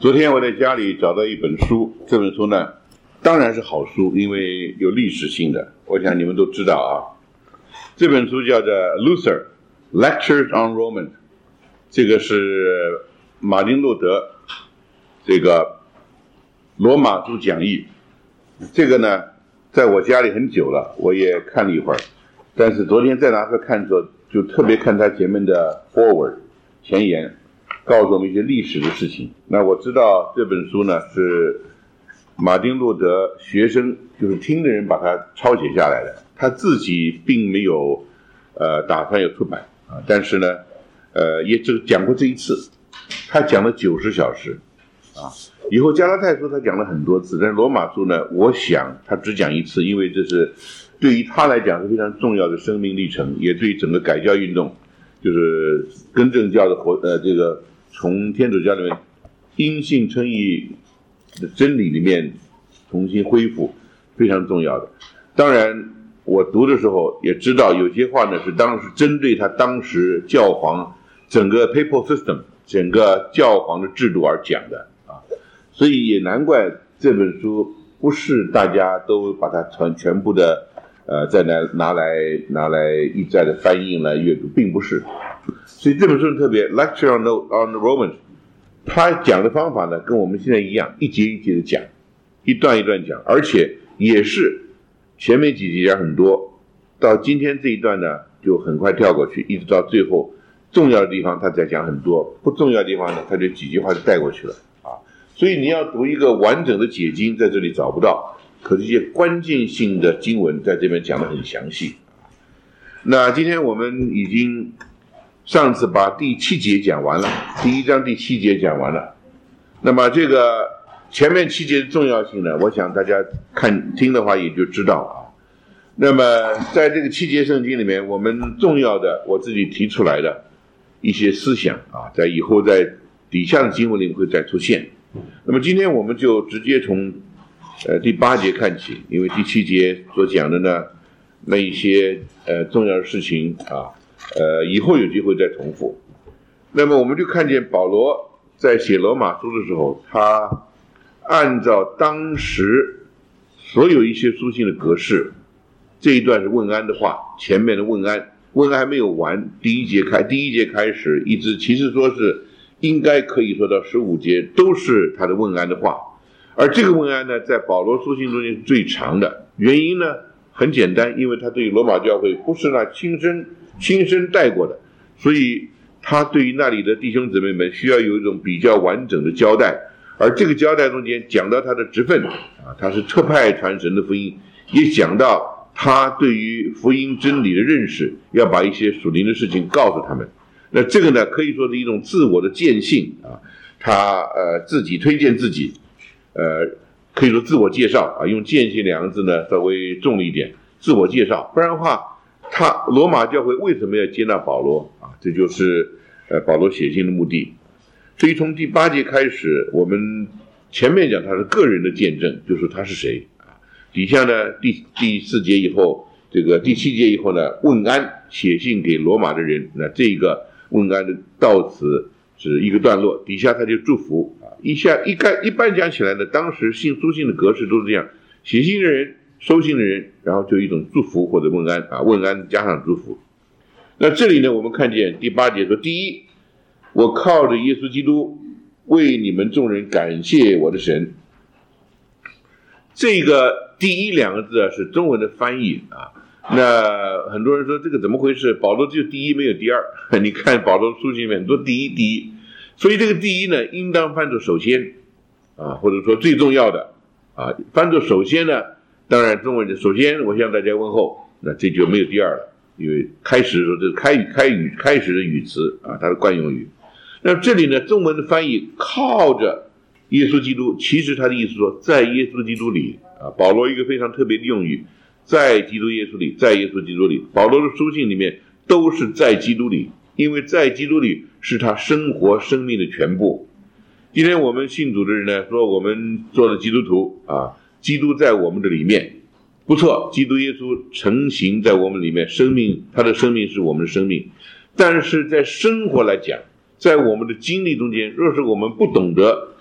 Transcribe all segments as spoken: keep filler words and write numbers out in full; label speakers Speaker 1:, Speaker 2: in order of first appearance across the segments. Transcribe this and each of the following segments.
Speaker 1: 昨天我在家里找到一本书，这本书呢当然是好书，因为有历史性的，我想你们都知道啊。这本书叫做 Luther Lectures on Romans， 这个是马丁路德这个罗马书讲义。这个呢在我家里很久了，我也看了一会儿，但是昨天再拿出来看的时候，就特别看它前面的 forward 前言，告诉我们一些历史的事情。那我知道这本书呢是马丁路德学生，就是听的人把它抄写下来的，他自己并没有呃打算有出版啊，但是呢呃也只讲过这一次，他讲了九十小时啊。以后加拉太书他讲了很多次，但是罗马书呢，我想他只讲一次，因为这是对于他来讲是非常重要的生命历程，也对整个改教运动，就是更正教的活呃这个从天主教里面因信称义的真理里面重新恢复，非常重要的。当然我读的时候也知道有些话呢是当时针对他当时教皇整个 papal system 整个教皇的制度而讲的啊，所以也难怪这本书不是大家都把它全全部的呃再来拿来拿来一再的翻译来阅读，并不是。所以这本书特别 Lecture on the, on the Romans， 他讲的方法呢跟我们现在一样，一节一节的讲，一段一段讲，而且也是前面几节讲很多，到今天这一段呢就很快跳过去，一直到最后重要的地方他再讲很多，不重要的地方呢他就几句话就带过去了啊。所以你要读一个完整的解经在这里找不到，可是一些关键性的经文在这边讲得很详细。那今天我们已经上次把第七节讲完了，第一章第七节讲完了，那么这个前面七节的重要性呢，我想大家看听的话也就知道啊。那么在这个七节圣经里面，我们重要的我自己提出来的一些思想啊，在以后在底下的经文里面会再出现。那么今天我们就直接从呃第八节看起，因为第七节所讲的呢那一些呃重要的事情啊，呃以后有机会再重复。那么我们就看见保罗在写罗马书的时候，他按照当时所有一些书信的格式，这一段是问安的话，前面的问安，问安还没有完，第一节开第一节开始一直其实说是应该可以说到十五节都是他的问安的话，而这个问安呢在保罗书信中间是最长的，原因呢很简单，因为他对于罗马教会不是那亲身亲身带过的，所以他对于那里的弟兄姊妹们需要有一种比较完整的交代，而这个交代中间讲到他的职分啊，他是特派传神的福音，也讲到他对于福音真理的认识，要把一些属灵的事情告诉他们。那这个呢可以说是一种自我的荐信啊，他呃自己推荐自己，呃可以说自我介绍啊，用荐信两个字呢稍微重了一点，自我介绍，不然的话他罗马教会为什么要接纳保罗啊？这就是呃保罗写信的目的。所以从第八节开始，我们前面讲他是个人的见证，就是他是谁啊。底下呢第第四节以后，这个第七节以后呢，问安，写信给罗马的人，那这个问安的到此是一个段落，底下他就祝福啊。一下一概一般讲起来呢，当时信书信的格式都是这样，写信的人，收信的人，然后就一种祝福或者问安啊，问安加上祝福。那这里呢，我们看见第八节说，第一，我靠着耶稣基督为你们众人感谢我的神。这个第一两个字啊是中文的翻译啊。那很多人说这个怎么回事？保罗只有第一没有第二。你看保罗书信里面很多第一第一，所以这个第一呢，应当翻作首先啊，或者说最重要的啊，翻作首先呢，当然中文的首先我向大家问候，那这就没有第二了，因为开始的时候这是开语开语开始的语词啊，它的惯用语。那这里呢，中文的翻译靠着耶稣基督，其实他的意思说在耶稣基督里啊，保罗一个非常特别的用语，在基督耶稣里，在耶稣基督里，保罗的书信里面都是在基督里，因为在基督里是他生活生命的全部。今天我们信主的人呢，说我们做了基督徒啊，基督在我们的里面，不错，基督耶稣成形在我们里面，生命他的生命是我们的生命，但是在生活来讲，在我们的经历中间，若是我们不懂得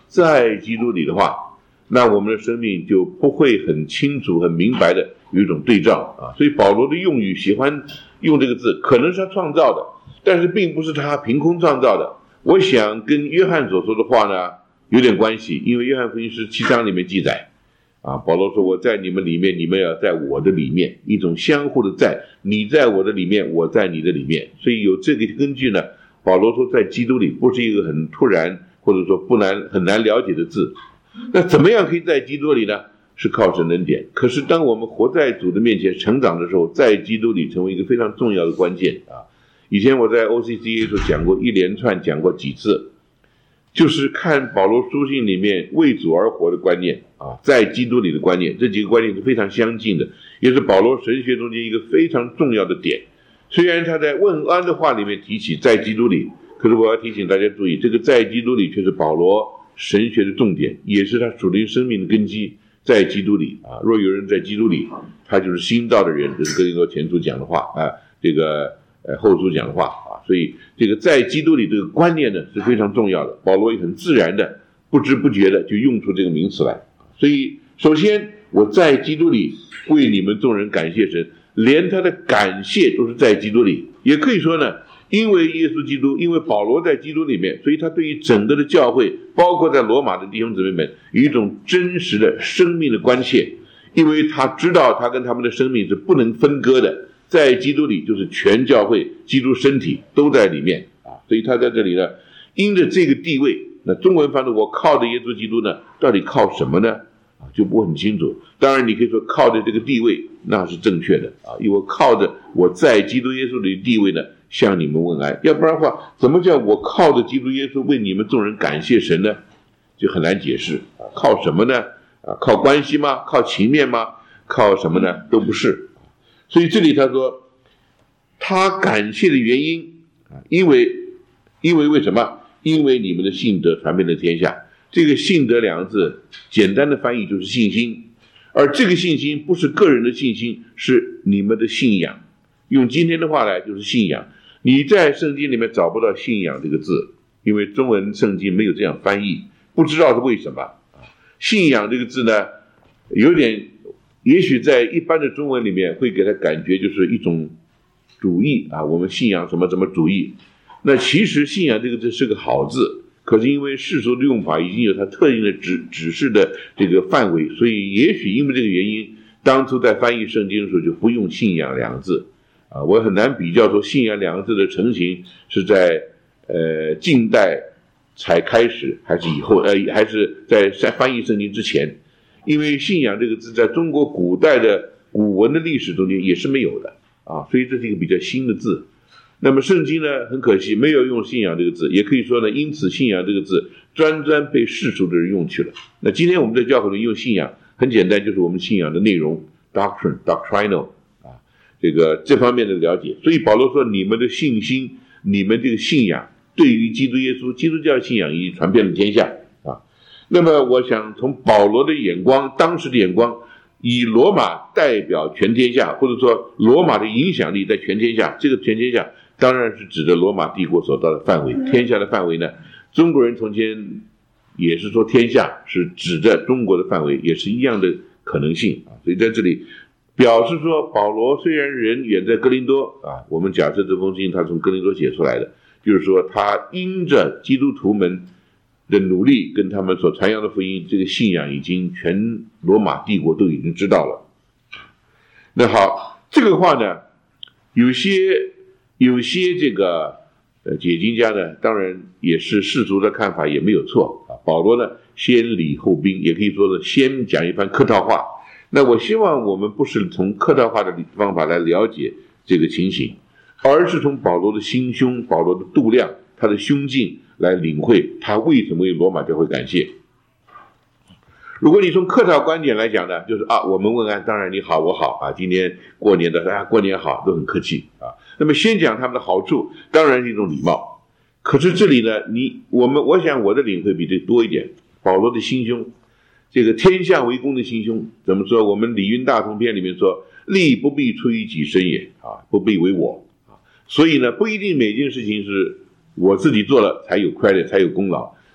Speaker 1: 在基督里的话，那我们的生命就不会很清楚很明白的有一种对照啊。所以保罗的用语喜欢用这个字，可能是他创造的，但是并不是他凭空创造的。我想跟约翰所说的话呢有点关系，因为约翰福音十七章里面记载啊，保罗说我在你们里面，你们要在我的里面，一种相互的在，你在我的里面，我在你的里面。所以有这个根据呢，保罗说在基督里不是一个很突然或者说不难很难了解的字。那怎么样可以在基督里呢？是靠神恩典。可是当我们活在主的面前成长的时候，在基督里成为一个非常重要的关键啊。以前我在 O C C A 所讲过一连串讲过几次，就是看保罗书信里面为主而活的观念啊，在基督里的观念，这几个观念是非常相近的，也是保罗神学中间一个非常重要的点。虽然他在问安的话里面提起在基督里，可是我要提醒大家注意，这个在基督里却是保罗神学的重点，也是他属灵生命的根基。在基督里啊，若有人在基督里，他就是新造的人，这是哥林多前书讲的话啊，这个呃后书讲的话啊，所以这个在基督里这个观念呢是非常重要的。保罗也很自然的、不知不觉的就用出这个名词来。所以，首先我在基督里为你们众人感谢神，连他的感谢都是在基督里。也可以说呢，因为耶稣基督，因为保罗在基督里面，所以他对于整个的教会，包括在罗马的弟兄姊妹们，有一种真实的生命的关切，因为他知道他跟他们的生命是不能分割的，在基督里就是全教会，基督身体都在里面啊，所以他在这里呢，因着这个地位，那中文翻的我靠着耶稣基督呢，到底靠什么呢？啊，就不很清楚。当然你可以说靠着这个地位，那是正确的啊，因为我靠着我在基督耶稣里的地位呢，向你们问安。要不然的话，怎么叫我靠着基督耶稣为你们众人感谢神呢？就很难解释啊。靠什么呢？啊，靠关系吗？靠情面吗？靠什么呢？都不是。所以这里他说，他感谢的原因啊，因为因为为什么？因为你们的信德传遍了天下。这个信德两个字，简单的翻译就是信心，而这个信心不是个人的信心，是你们的信仰。用今天的话来就是信仰。你在圣经里面找不到信仰这个字，因为中文圣经没有这样翻译，不知道是为什么。信仰这个字呢，有点也许在一般的中文里面会给他感觉就是一种主义啊，我们信仰什么什么主义。那其实信仰这个字是个好字，可是因为世俗的用法已经有它特定的指指示的这个范围，所以也许因为这个原因，当初在翻译圣经的时候就不用信仰两个字啊。我很难比较说信仰两个字的成型是在呃近代才开始，还是以后呃还是在翻译圣经之前，因为信仰这个字在中国古代的古文的历史中间也是没有的啊，所以这是一个比较新的字。那么圣经呢，很可惜没有用信仰这个字，也可以说呢，因此信仰这个字专专被世俗的人用去了。那今天我们在教会里用信仰，很简单，就是我们信仰的内容 doctrine doctrinal 啊，这个这方面的了解。所以保罗说，你们的信心，你们这个信仰对于基督耶稣基督教信仰已经传遍了天下啊。那么我想从保罗的眼光，当时的眼光，以罗马代表全天下，或者说罗马的影响力在全天下，这个全天下当然是指着罗马帝国所到的范围。天下的范围呢，中国人从前也是说天下是指着中国的范围，也是一样的可能性啊。所以在这里表示说，保罗虽然人远在哥林多啊，我们假设这封信他从哥林多写出来的，就是说他因着基督徒们的努力跟他们所传扬的福音，这个信仰已经全罗马帝国都已经知道了。那好，这个话呢，有些有些这个呃解经家呢，当然也是世俗的看法也没有错啊。保罗呢，先礼后兵，也可以说是先讲一番客套话。那我希望我们不是从客套话的方法来了解这个情形，而是从保罗的心胸、保罗的度量、他的胸襟来领会他为什么为罗马教会感谢。如果你从客套观点来讲呢，就是啊，我们问安，当然你好我好啊，今天过年的啊过年好，都很客气啊。那么先讲他们的好处，当然是一种礼貌。可是这里呢，你我们我想我的领会比这多一点。保罗的心胸，这个天下为公的心胸，怎么说？我们礼运大同篇里面说，利不必出于己身也啊，不必为我啊。所以呢，不一定每件事情是我自己做了才有 credit 才有功劳，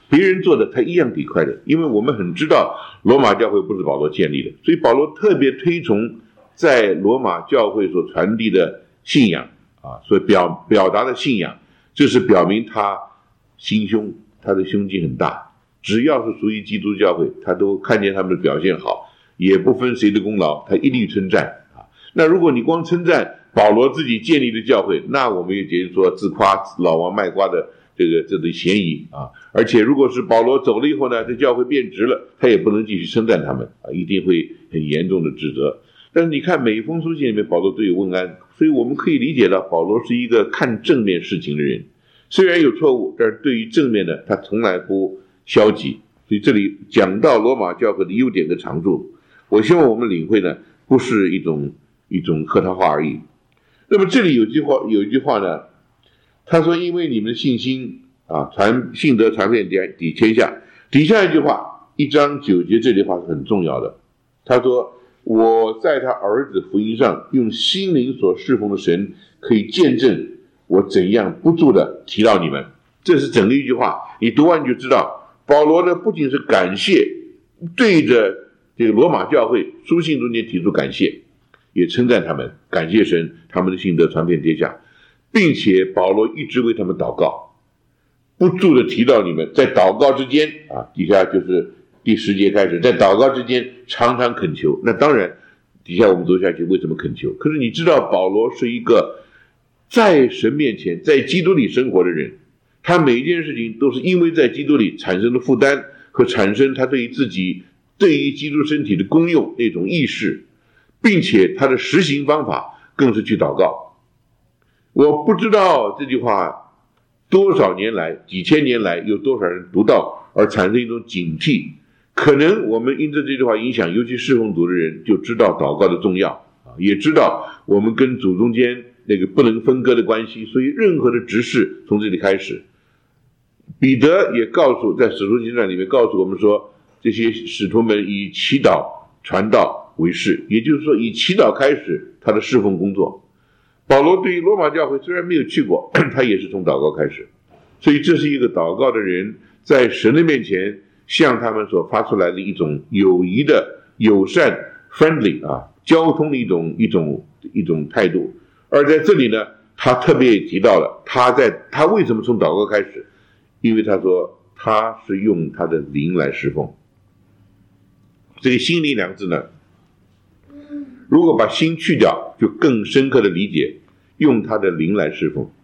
Speaker 1: 别人做的他一样抵快乐，因为我们很知道罗马教会不是保罗建立的，所以保罗特别推崇在罗马教会所传递的信仰啊，所以表表达的信仰，这是表明他心胸，他的胸襟很大，只要是属于基督教会，他都看见他们的表现好，也不分谁的功劳，他一律称赞啊。那如果你光称赞保罗自己建立的教会，那我们也觉得说自夸老王卖瓜的这个这个嫌疑啊。而且如果是保罗走了以后呢，这教会变质了，他也不能继续称赞他们啊，一定会很严重的指责。但是你看每一封书信里面保罗都有问安，所以我们可以理解到保罗是一个看正面事情的人，虽然有错误，但是对于正面的他从来不消极。所以这里讲到罗马教会的优点跟长处，我希望我们领会呢，不是一种一种客套话而已。那么这里有句话有一句话呢，他说因为你们的信心啊，传信德传遍底天下。底下一句话一章九节，这句话是很重要的，他说我在他儿子福音上用心灵所侍奉的神可以见证我怎样不住的提到你们。这是整个一句话，你读完就知道保罗呢不仅是感谢，对着这个罗马教会书信中间提出感谢，也称赞他们，感谢神他们的信德传遍天下，并且保罗一直为他们祷告，不住的提到你们，在祷告之间啊，底下就是第十节开始，在祷告之间常常恳求。那当然底下我们读下去为什么恳求，可是你知道保罗是一个在神面前在基督里生活的人，他每一件事情都是因为在基督里产生的负担和产生他对于自己对于基督身体的功用那种意识，并且他的实行方法更是去祷告。我不知道这句话多少年来几千年来有多少人读到而产生一种警惕，可能我们因着这句话影响，尤其侍奉主的人就知道祷告的重要，也知道我们跟主中间那个不能分割的关系，所以任何的执事从这里开始。彼得也告诉在使徒行传里面告诉我们说，这些使徒们以祈祷传道为事，也就是说以祈祷开始他的侍奉工作。保罗对于罗马教会虽然没有去过，他也是从祷告开始，所以这是一个祷告的人在神的面前向他们所发出来的一种友谊的友善 friendly 啊，交通的一种一种一种态度。而在这里呢，他特别也提到了他在他为什么从祷告开始，因为他说他是用他的灵来侍奉。这个心灵两个字呢，如果把心去掉，就更深刻的理解用他的灵来侍奉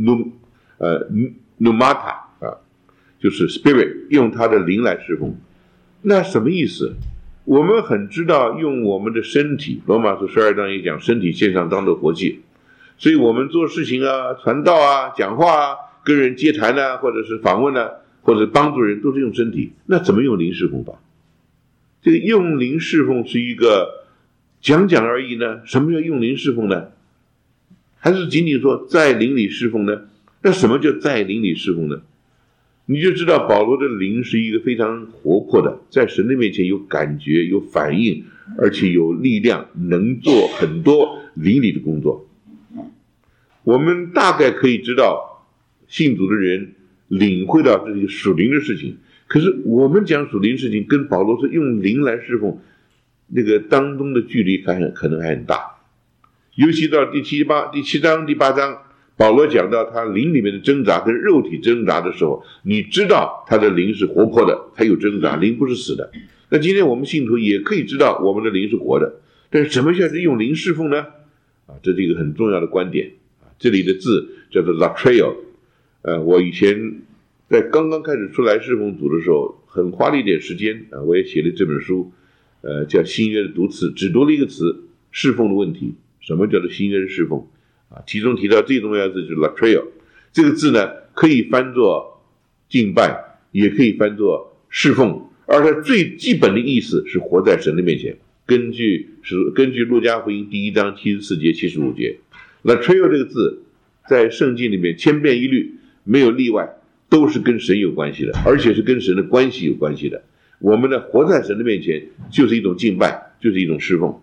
Speaker 1: pneumata 啊，就是 spirit， 用他的灵来侍奉。那什么意思？我们很知道用我们的身体，罗马书十二章也讲身体献上当作活祭，所以我们做事情啊，传道啊，讲话啊，跟人接谈啊，或者是访问啊，或者帮助人，都是用身体。那怎么用灵侍奉法？这个用灵侍奉是一个讲讲而已呢？什么叫用灵侍奉呢？还是仅仅说在灵里侍奉呢？那什么叫在灵里侍奉呢？你就知道保罗的灵是一个非常活泼的，在神的面前有感觉有反应，而且有力量，能做很多灵里的工作。我们大概可以知道信主的人领会到这个属灵的事情，可是我们讲属灵事情跟保罗是用灵来侍奉，那个当中的距离可能可能还很大。尤其到第七八第七章第八章，保罗讲到他灵里面的挣扎跟肉体挣扎的时候，你知道他的灵是活泼的，他有挣扎，灵不是死的。那今天我们信徒也可以知道我们的灵是活的，但是什么叫做用灵侍奉呢？啊，这是一个很重要的观点。这里的字叫做 latreio， 呃，我以前在刚刚开始出来侍奉主的时候，很花了一点时间啊，我也写了这本书，呃，叫新约的读词，只读了一个词，侍奉的问题。什么叫做新约的侍奉？啊，其中提到最重要的字就是 latreio， 这个字呢，可以翻作敬拜，也可以翻作侍奉，而它最基本的意思是活在神的面前。根据是根据路加福音第一章七十四节七十五节。latreio 这个字在圣经里面千篇一律，没有例外，都是跟神有关系的，而且是跟神的关系有关系的。我们呢，活在神的面前就是一种敬拜，就是一种侍奉。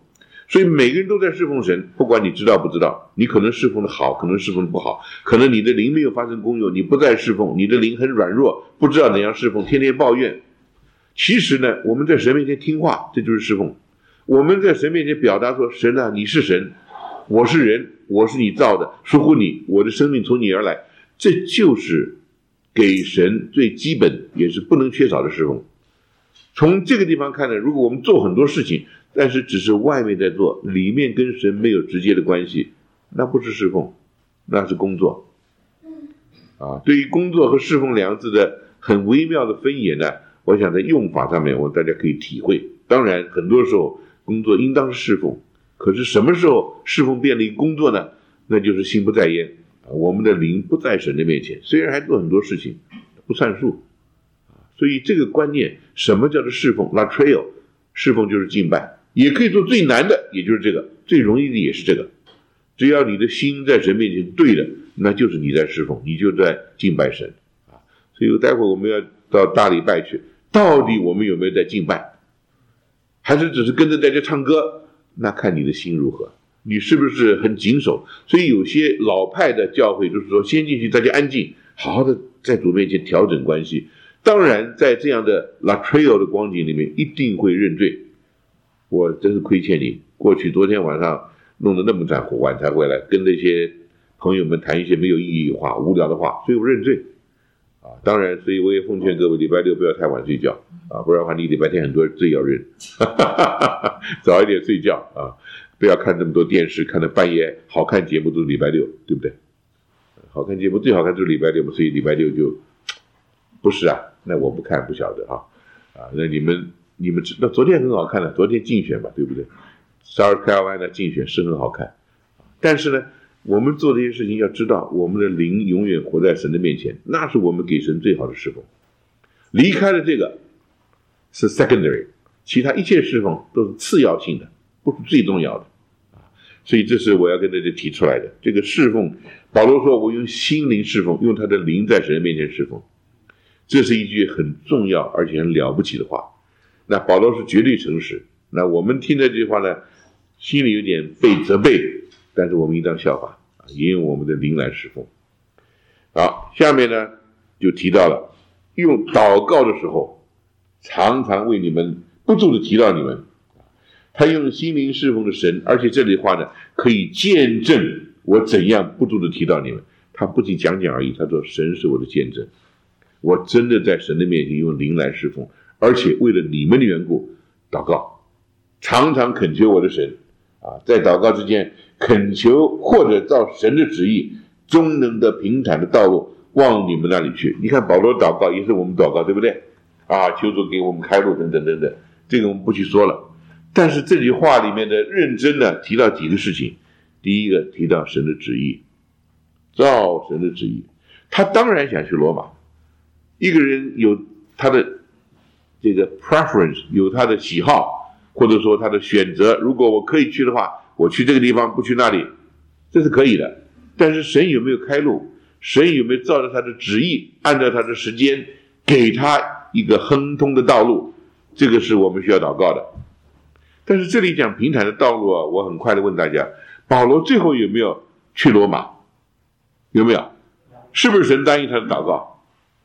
Speaker 1: 所以每个人都在侍奉神，不管你知道不知道，你可能侍奉的好，可能侍奉的不好，可能你的灵没有发生功用，你不再侍奉，你的灵很软弱，不知道怎样侍奉，天天抱怨。其实呢，我们在神面前听话，这就是侍奉。我们在神面前表达说，神啊，你是神，我是人，我是你造的，属乎你，我的生命从你而来，这就是给神最基本也是不能缺少的侍奉。从这个地方看呢，如果我们做很多事情，但是只是外面在做，里面跟神没有直接的关系，那不是侍奉，那是工作。啊，对于工作和侍奉两个字的很微妙的分野呢，我想在用法上面，我大家可以体会。当然，很多时候工作应当是侍奉，可是什么时候侍奉变了一个工作呢？那就是心不在焉，我们的灵不在神的面前，虽然还做很多事情，不算数。所以这个观念，什么叫做侍奉 ？Latreo， 侍奉就是敬拜，也可以做最难的，也就是这个，最容易的也是这个。只要你的心在神面前对的，那就是你在侍奉，你就在敬拜神啊。所以待会我们要到大礼拜去，到底我们有没有在敬拜？还是只是跟着大家唱歌？那看你的心如何，你是不是很谨守？所以有些老派的教会就是说，先进去大家安静，好好的在主面前调整关系。当然在这样的 Latreo 的光景里面，一定会认罪。我真是亏欠你，过去昨天晚上弄得那么晚才回来，跟那些朋友们谈一些没有意义的话、无聊的话，所以我认罪啊。当然，所以我也奉劝各位，礼拜六不要太晚睡觉啊，不然的话你礼拜天很多罪要认，早一点睡觉啊，不要看这么多电视，看到半夜好看节目都是礼拜六，对不对？好看节目最好看就是礼拜六嘛，所以礼拜六就不是啊，那我不看不晓得哈啊，那你们你们知道昨天很好看的，昨天竞选嘛，对不对？ South Carolina 竞选是很好看，但是呢，我们做这些事情要知道，我们的灵永远活在神的面前，那是我们给神最好的侍奉。离开了这个是 secondary， 其他一切侍奉都是次要性的，不是最重要的。所以这是我要跟大家提出来的。这个侍奉，保罗说我用心灵侍奉，用他的灵在神的面前侍奉，这是一句很重要而且很了不起的话。那保罗是绝对诚实，那我们听到这句话呢，心里有点被责备，但是我们应当效法，也用我们的灵来侍奉。好，下面呢就提到了用祷告的时候，常常为你们不住的提到你们。他用心灵侍奉的神，而且这里的话呢，可以见证我怎样不住的提到你们。他不仅讲讲而已，他说神是我的见证，我真的在神的面前用灵来侍奉，而且为了你们的缘故祷告，常常恳求我的神啊，在祷告之间恳求或者照神的旨意，终能的平坦的道路往你们那里去。你看保罗祷告也是我们祷告，对不对啊？求主给我们开路等等等等，这个我们不去说了。但是这句话里面的认真呢，提到几个事情。第一个提到神的旨意，照神的旨意。他当然想去罗马，一个人有他的这个 preference， 有他的喜好，或者说他的选择，如果我可以去的话，我去这个地方，不去那里，这是可以的。但是神有没有开路？神有没有照着他的旨意，按照他的时间给他一个亨通的道路？这个是我们需要祷告的。但是这里讲平坦的道路啊，我很快的问大家，保罗最后有没有去罗马？有没有？是不是神答应他的祷告？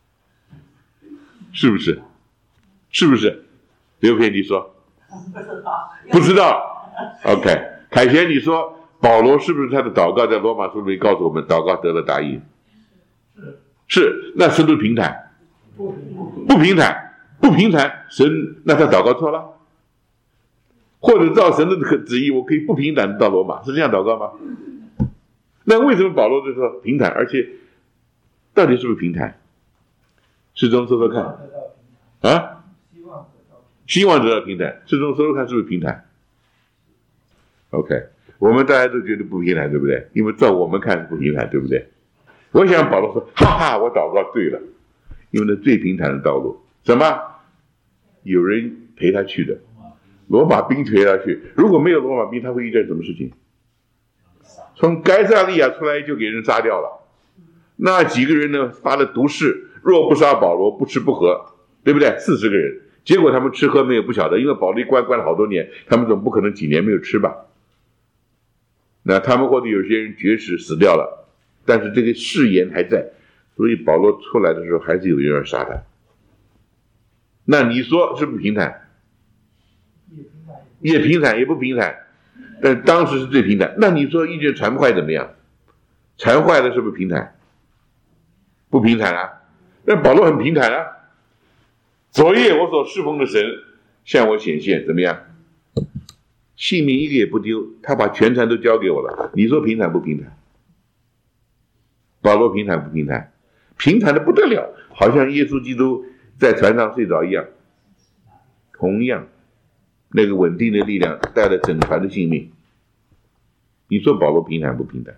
Speaker 1: 是不是？是不是？刘培你说
Speaker 2: 不知道，
Speaker 1: 不知道。 OK， 凯旋你说保罗是不是他的祷告在罗马书里告诉我们祷告得了答应？
Speaker 2: 是
Speaker 1: 是，那是不是平坦？
Speaker 2: 不
Speaker 1: 不平坦，不平坦，神那他祷告错了？或者照神的旨意，我可以不平坦到罗马，是这样祷告吗？那为什么保罗就说平坦？而且到底是不是平坦？诗中说说看啊，希望得到平坦。诗中说说看是不是平坦 ？OK， 我们大家都觉得不平坦，对不对？因为照我们看是不平坦，对不对？我想保罗说，哈哈，我祷告对了，因为那最平坦的道路，什么？有人陪他去的。罗马兵陪他去，如果没有罗马兵，他会遇见什么事情？从该撒利亚出来就给人杀掉了。那几个人呢，发了毒誓，若不杀保罗，不吃不喝，对不对？四十个人，结果他们吃喝没有不晓得，因为保罗关关了好多年，他们总不可能几年没有吃吧？ 那他们或者有些人绝食死掉了，但是这个誓言还在，所以保罗出来的时候还是有人要杀他。那你说是不是平坦？也平坦也不平坦，但当时是最平坦。那你说意见传不坏怎么样？传坏了是不是平坦？不平坦啊。那保罗很平坦啊。昨夜我所侍奉的神向我显现，怎么样？性命一个也不丢，他把全船都交给我了。你说平坦不平坦？保罗平坦不平坦？平坦的不得了，好像耶稣基督在船上睡着一样。同样，那个稳定的力量带了整船的性命。你说保罗平坦不平坦？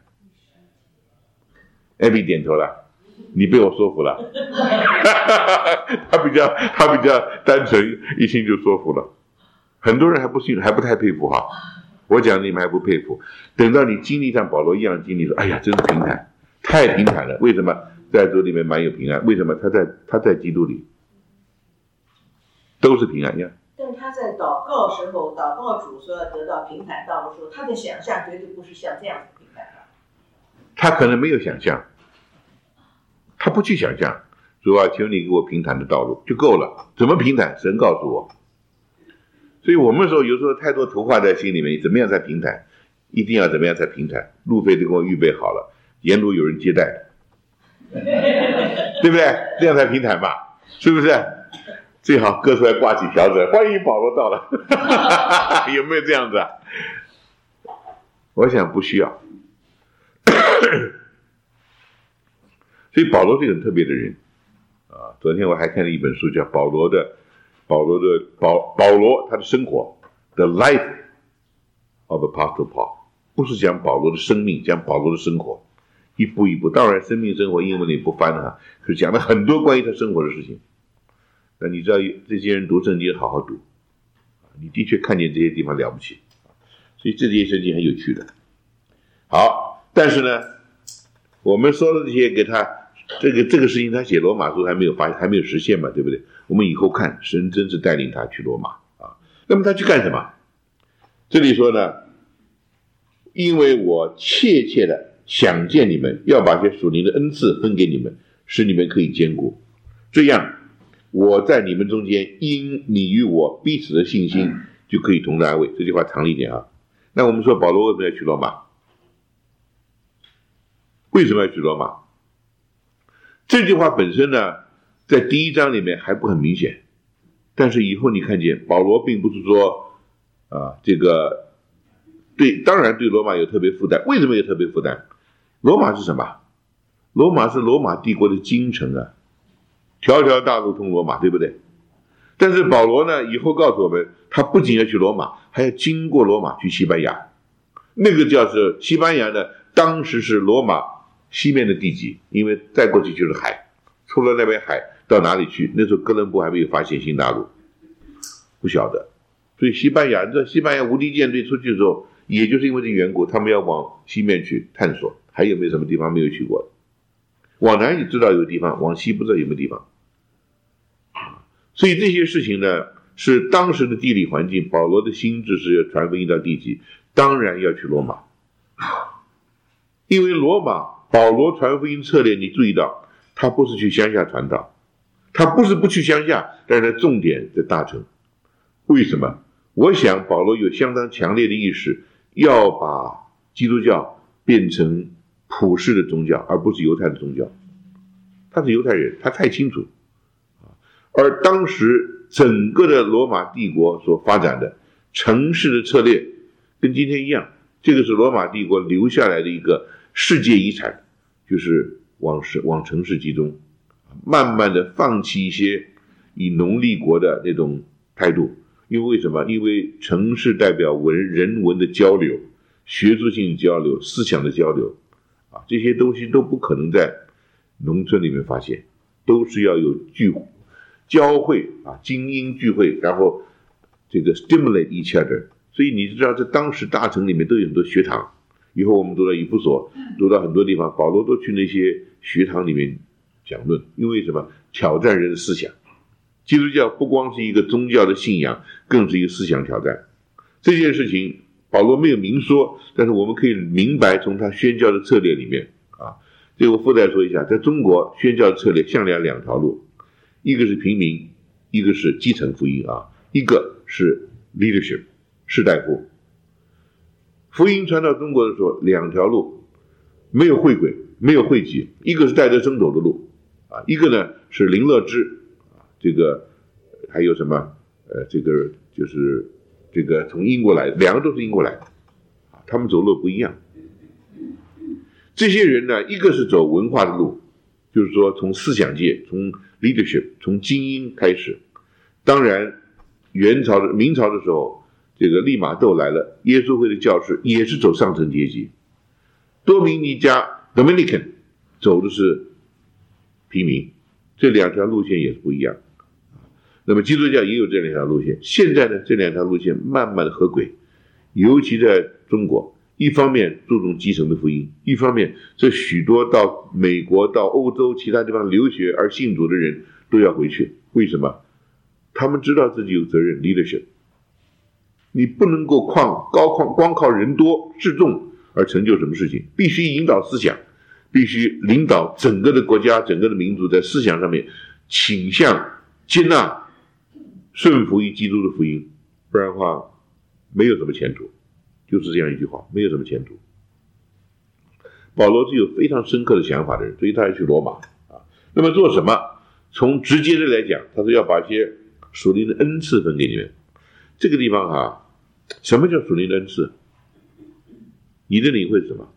Speaker 1: 艾比点头了，你被我说服了。他比较他比较单纯，一听就说服了。很多人还不信，还不太佩服哈。我讲你们还不佩服，等到你经历像保罗一样经历说，哎呀，真是平坦，太平坦了。为什么？在主里面满有平安。为什么？他在他在基督里都是平安呀。
Speaker 2: 但他在祷告时候，祷告主说要得到平坦道路的时候，他的想象绝对不是像这样子平坦的。
Speaker 1: 他可能没有想象，他不去想象，主啊，求你给我平坦的道路就够了。怎么平坦？神告诉我。所以我们说有时候太多图画在心里面，怎么样才平坦？一定要怎么样才平坦？路费都给我预备好了，沿路有人接待，对不对？这样才平坦吧？是不是？最好各处还挂起条子，欢迎保罗到了。有没有这样子啊？我想不需要。所以保罗是一个很特别的人啊。昨天我还看了一本书，叫保罗的保罗的保保罗他的生活 The Life of Apostle Paul， 不是讲保罗的生命，讲保罗的生活，一步一步。当然生命生活英文里不翻哈，是讲了很多关于他生活的事情。那你知道这些人读圣经好好读，你的确看见这些地方了不起，所以这些圣经很有趣的。好，但是呢，我们说的这些给他这个这个事情，他写罗马书还没有发还没有实现嘛，对不对？我们以后看神真是带领他去罗马啊。那么他去干什么？这里说呢，因为我切切的想见你们，要把些属灵的恩赐分给你们，使你们可以兼顾，这样我在你们中间，因你与我彼此的信心，就可以同得安慰。这句话长了一点啊。那我们说保罗为什么要去罗马？为什么要去罗马？这句话本身呢，在第一章里面还不很明显，但是以后你看见保罗并不是说啊，这个对，当然对罗马有特别负担。为什么有特别负担？罗马是什么？罗马是罗马帝国的京城啊。条条大路通罗马，对不对？但是保罗呢，以后告诉我们，他不仅要去罗马，还要经过罗马去西班牙。那个叫是西班牙呢，当时是罗马西面的地级，因为再过去就是海，出了那边海到哪里去？那时候哥伦布还没有发现新大陆，不晓得。所以西班牙，这西班牙无敌舰队出去之后，也就是因为这缘故，他们要往西面去探索，还有没有什么地方没有去过的？往南你知道有个地方，往西不知道有没有地方。所以这些事情呢，是当时的地理环境，保罗的心智是要传福音到地极，当然要去罗马。因为罗马保罗传福音策略，你注意到他不是去乡下传道，他不是不去乡下，但是重点在大城。为什么？我想保罗有相当强烈的意识，要把基督教变成普世的宗教，而不是犹太的宗教。他是犹太人，他太清楚。而当时整个的罗马帝国所发展的城市的策略跟今天一样，这个是罗马帝国留下来的一个世界遗产，就是往往城市集中，慢慢的放弃一些以农立国的那种态度。因为为什么？因为城市代表文人文的交流，学术性的交流，思想的交流啊，这些东西都不可能在农村里面发现，都是要有聚交汇啊，精英聚会，然后这个 stimulate each other。 所以你知道在当时大城里面都有很多学堂，以后我们读到以弗所，读到很多地方，保罗都去那些学堂里面讲论。因为什么？挑战人的思想。基督教不光是一个宗教的信仰，更是一个思想挑战。这件事情保罗没有明说，但是我们可以明白从他宣教的策略里面啊，这个我附带说一下，在中国宣教的策略向来两条路，一个是平民，一个是基层福音啊，一个是 leadership 士大夫。福音传到中国的时候，两条路，没有会轨，没有会集，一个是戴德生走的路啊，一个呢是林乐知啊，这个还有什么呃，这个就是这个从英国来的，两个都是英国来的啊，他们走路不一样。这些人呢，一个是走文化的路，就是说从思想界，从 leadership， 从精英开始。当然，元朝的明朝的时候。这个利玛窦来了，耶稣会的教士也是走上层阶级，多明尼加 Dominican 走的是平民，这两条路线也是不一样。那么基督教也有这两条路线，现在呢这两条路线慢慢的合轨，尤其在中国，一方面注重基层的福音，一方面这许多到美国到欧洲其他地方留学而信主的人都要回去，为什么？他们知道自己有责任 leadership。你不能够光高光光靠人多势众而成就什么事情，必须引导思想，必须领导整个的国家，整个的民族在思想上面倾向接纳顺服于基督的福音，不然的话没有什么前途，就是这样一句话，没有什么前途。保罗是有非常深刻的想法的人，所以他要去罗马啊。那么做什么？从直接的来讲，他说要把一些属灵的恩赐分给你们。这个地方啊，什么叫属灵的恩赐？你的领会是什么？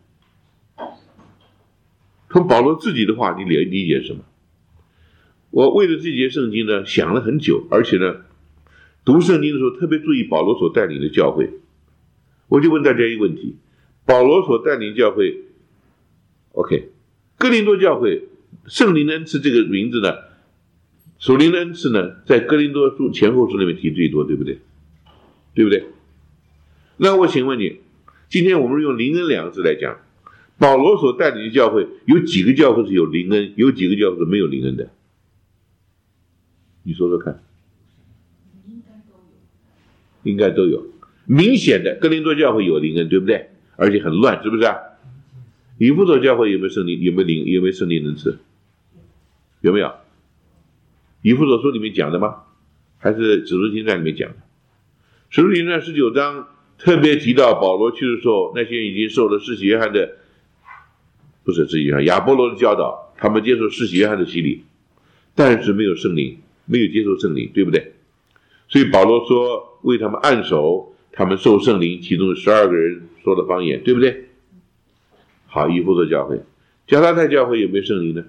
Speaker 1: 从保罗自己的话，你理理解什么？我为了这节圣经呢，想了很久，而且呢，读圣经的时候特别注意保罗所带领的教会。我就问大家一个问题：保罗所带领教会 ，OK， 哥林多教会圣灵的恩赐这个名字呢，属灵的恩赐呢，在哥林多书前后书里面提最多，对不对？对不对？那我请问你，今天我们用灵恩两个字来讲，保罗所带领的教会有几个教会是有灵恩，有几个教会是没有灵恩的？你说说看。
Speaker 2: 应该都有。
Speaker 1: 应该都有。明显的哥林多教会有灵恩，对不对？而且很乱，是不是啊？以弗所教会有没有圣灵？有没有灵？有没有圣灵恩赐？有没有？以弗所书里面讲的吗？还是使徒行传里面讲的？使徒行传十九章特别提到保罗去的时候，那些已经受了施洗约翰的，不是施洗约翰，亚波罗的教导，他们接受施洗约翰的洗礼，但是没有圣灵，没有接受圣灵，对不对？所以保罗说为他们按手，他们受圣灵，其中十二个人说了方言，对不对？好，以弗所教会，加拉太教会有没有圣灵呢？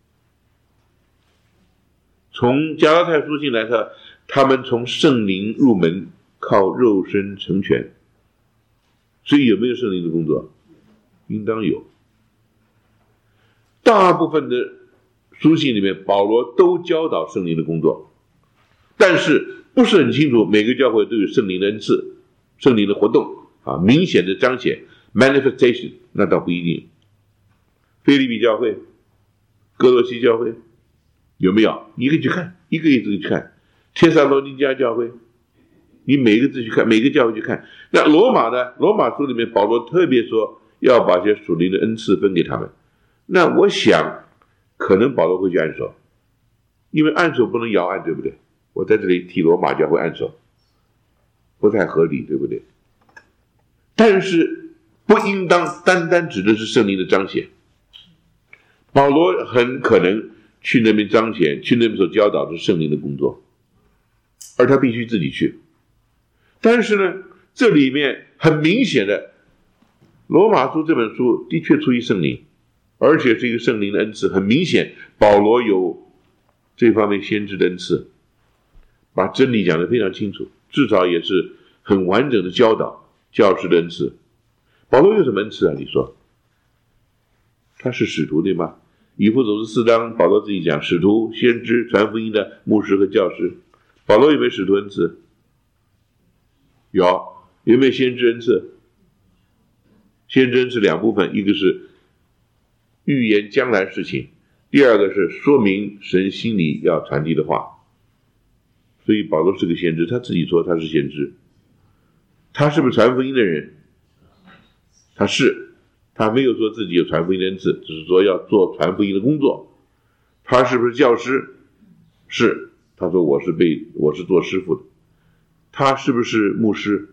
Speaker 1: 从加拉太书信来看，他们从圣灵入门，靠肉身成全，所以有没有圣灵的工作？应当有。大部分的书信里面，保罗都教导圣灵的工作，但是不是很清楚每个教会都有圣灵的恩赐、圣灵的活动啊，明显的彰显 manifestation， 那倒不一定。腓立比教会、哥罗西教会有没有？你可以去看，一个一个去看。帖撒罗尼迦教会，你每个字去看，每个教会去看。那罗马呢？罗马书里面保罗特别说要把这些属灵的恩赐分给他们。那我想，可能保罗会去按手，因为按手不能摇按，对不对？我在这里替罗马教会按手，不太合理，对不对？但是不应当单单指的是圣灵的彰显。保罗很可能去那边彰显，去那边所教导的是圣灵的工作，而他必须自己去。但是呢，这里面很明显的，罗马书这本书的确出于圣灵，而且是一个圣灵的恩赐，很明显保罗有这方面先知的恩赐，把真理讲得非常清楚，至少也是很完整的教导，教师的恩赐。保罗有什么恩赐啊？你说他是使徒，对吗？以弗所书四章保罗自己讲，使徒、先知、传福音的牧师和教师。保罗有没有使徒恩赐？有。有没有先知恩赐？先知恩赐两部分，一个是预言将来事情，第二个是说明神心里要传递的话。所以保罗是个先知，他自己说他是先知。他是不是传福音的人？ 他是，他没有说自己有传福音的恩赐，只是说要做传福音的工作。他是不是教师？是，他说我是被我是做师傅的。他是不是牧师？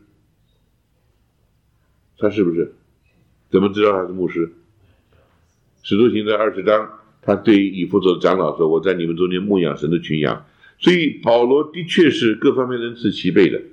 Speaker 1: 他是不是？怎么知道他是牧师？使徒行传二十章，他对以弗所的长老说：“我在你们中间牧养神的群羊。”所以保罗的确是各方面的恩赐齐备的。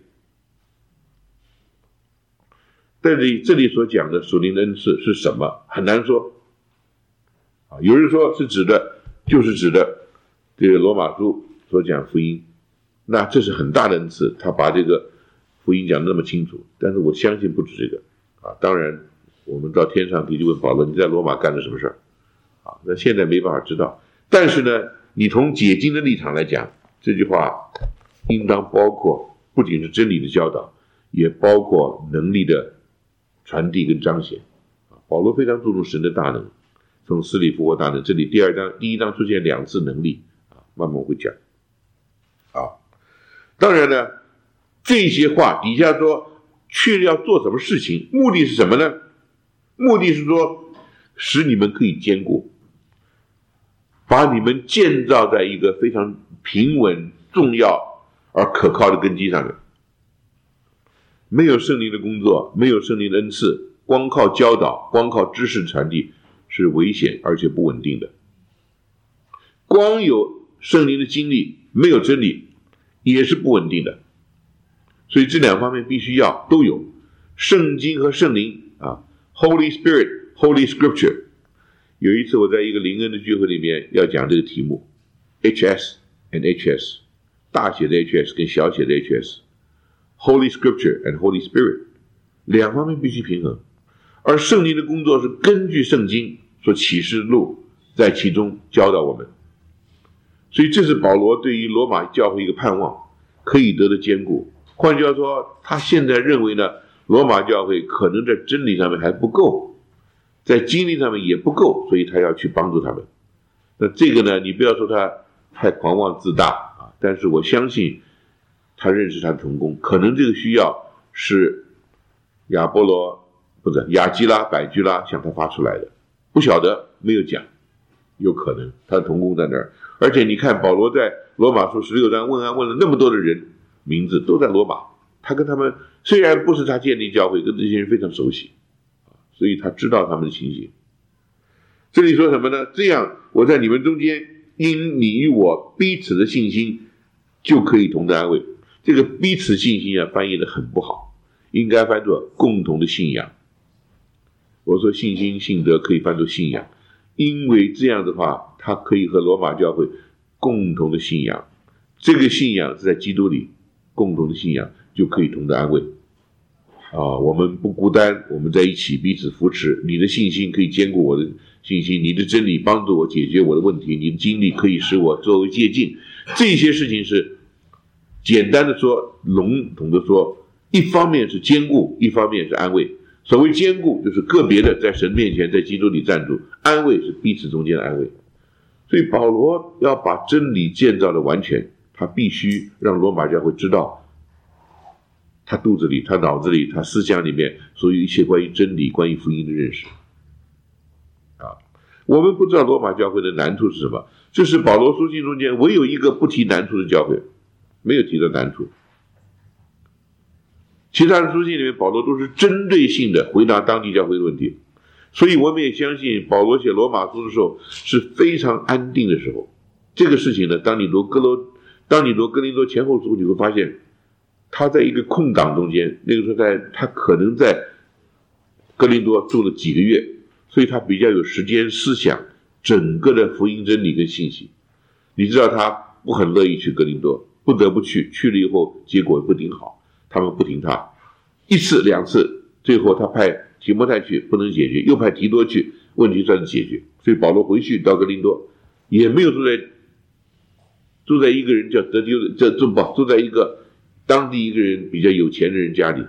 Speaker 1: 但是这里所讲的属灵的恩赐是什么？很难说。啊，有人说是指的，就是指的这个罗马书所讲福音，那这是很大的恩赐，他把这个福音讲得那么清楚。但是我相信不止这个啊。当然，我们到天上去就问保罗：“你在罗马干了什么事儿？”啊，那现在没办法知道。但是呢，你从解经的立场来讲，这句话应当包括不仅是真理的教导，也包括能力的传递跟彰显。保罗非常注重神的大能，从死里复活大能，这里第二章第一章出现两次能力啊，慢慢会讲。啊，当然呢，这些话底下说去要做什么事情，目的是什么呢？目的是说使你们可以坚固，把你们建造在一个非常平稳、重要而可靠的根基上面。没有圣灵的工作，没有圣灵的恩赐，光靠教导，光靠知识传递是危险而且不稳定的。光有圣灵的经历，没有真理也是不稳定的。所以这两方面必须要都有，圣经和圣灵啊 Holy Spirit Holy Scripture。 有一次我在一个灵恩的聚会里面要讲这个题目 H S and H S， 大写的 H S 跟小写的 H S， Holy Scripture and Holy Spirit， 两方面必须平衡。而圣灵的工作是根据圣经所启示录在其中教导我们，所以这是保罗对于罗马教会一个盼望，可以得的坚固。换句话说，他现在认为呢，罗马教会可能在真理上面还不够，在经历上面也不够，所以他要去帮助他们。那这个呢，你不要说他太狂妄自大啊，但是我相信他认识他的成功，可能这个需要是亚波罗不是亚基拉、百居拉向他发出来的，不晓得，没有讲，有可能他的同工在那儿。而且你看保罗在罗马书十六章问安问了那么多的人，名字都在罗马，他跟他们虽然不是他建立教会，跟这些人非常熟悉，所以他知道他们的情形。这里说什么呢？这样我在你们中间，因你与我彼此的信心就可以同得安慰。这个彼此信心啊，翻译的很不好，应该翻作共同的信仰。我说信心信德可以翻作信仰，因为这样的话他可以和罗马教会共同的信仰，这个信仰是在基督里，共同的信仰就可以同得安慰啊！我们不孤单，我们在一起彼此扶持，你的信心可以兼顾我的信心，你的真理帮助我解决我的问题，你的经历可以使我作为借鉴。这些事情是简单的说，笼统的说，一方面是兼顾，一方面是安慰。所谓兼顾就是个别的在神面前在基督里站住，安慰是彼此中间的安慰。所以保罗要把真理建造的完全，他必须让罗马教会知道他肚子里他脑子里他思想里面所有一切关于真理关于福音的认识啊。我们不知道罗马教会的难处是什么，这是保罗书信中间唯有一个不提难处的教会，没有提到难处。其他的书信里面保罗都是针对性的回答当地教会的问题，所以我们也相信保罗写罗马书的时候是非常安定的时候。这个事情呢，当你读哥罗当你读哥林多前后书，你会发现他在一个空档中间，那个时候在他可能在哥林多住了几个月，所以他比较有时间思想整个的福音真理跟信息。你知道他不很乐意去哥林多，不得不去，去了以后结果不挺好，他们不听他，一次两次，最后他派提摩太去不能解决，又派提多去，问题算是解决。所以保罗回去到哥林多也没有住在住在一个人叫得救这住不住在一个当地一个人比较有钱的人家里，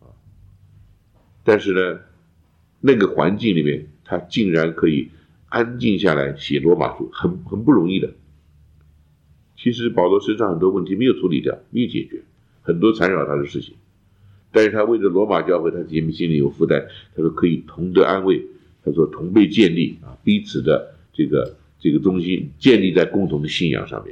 Speaker 1: 但是呢那个环境里面他竟然可以安静下来写罗马书，很很不容易的。其实保罗身上很多问题没有处理掉，没有解决，很多缠绕他的事情， 但是他为了罗马教会，他心里有负担，他说可以同得安慰，他说同被建立啊，彼此的这个这个中心建立在共同的信仰上面。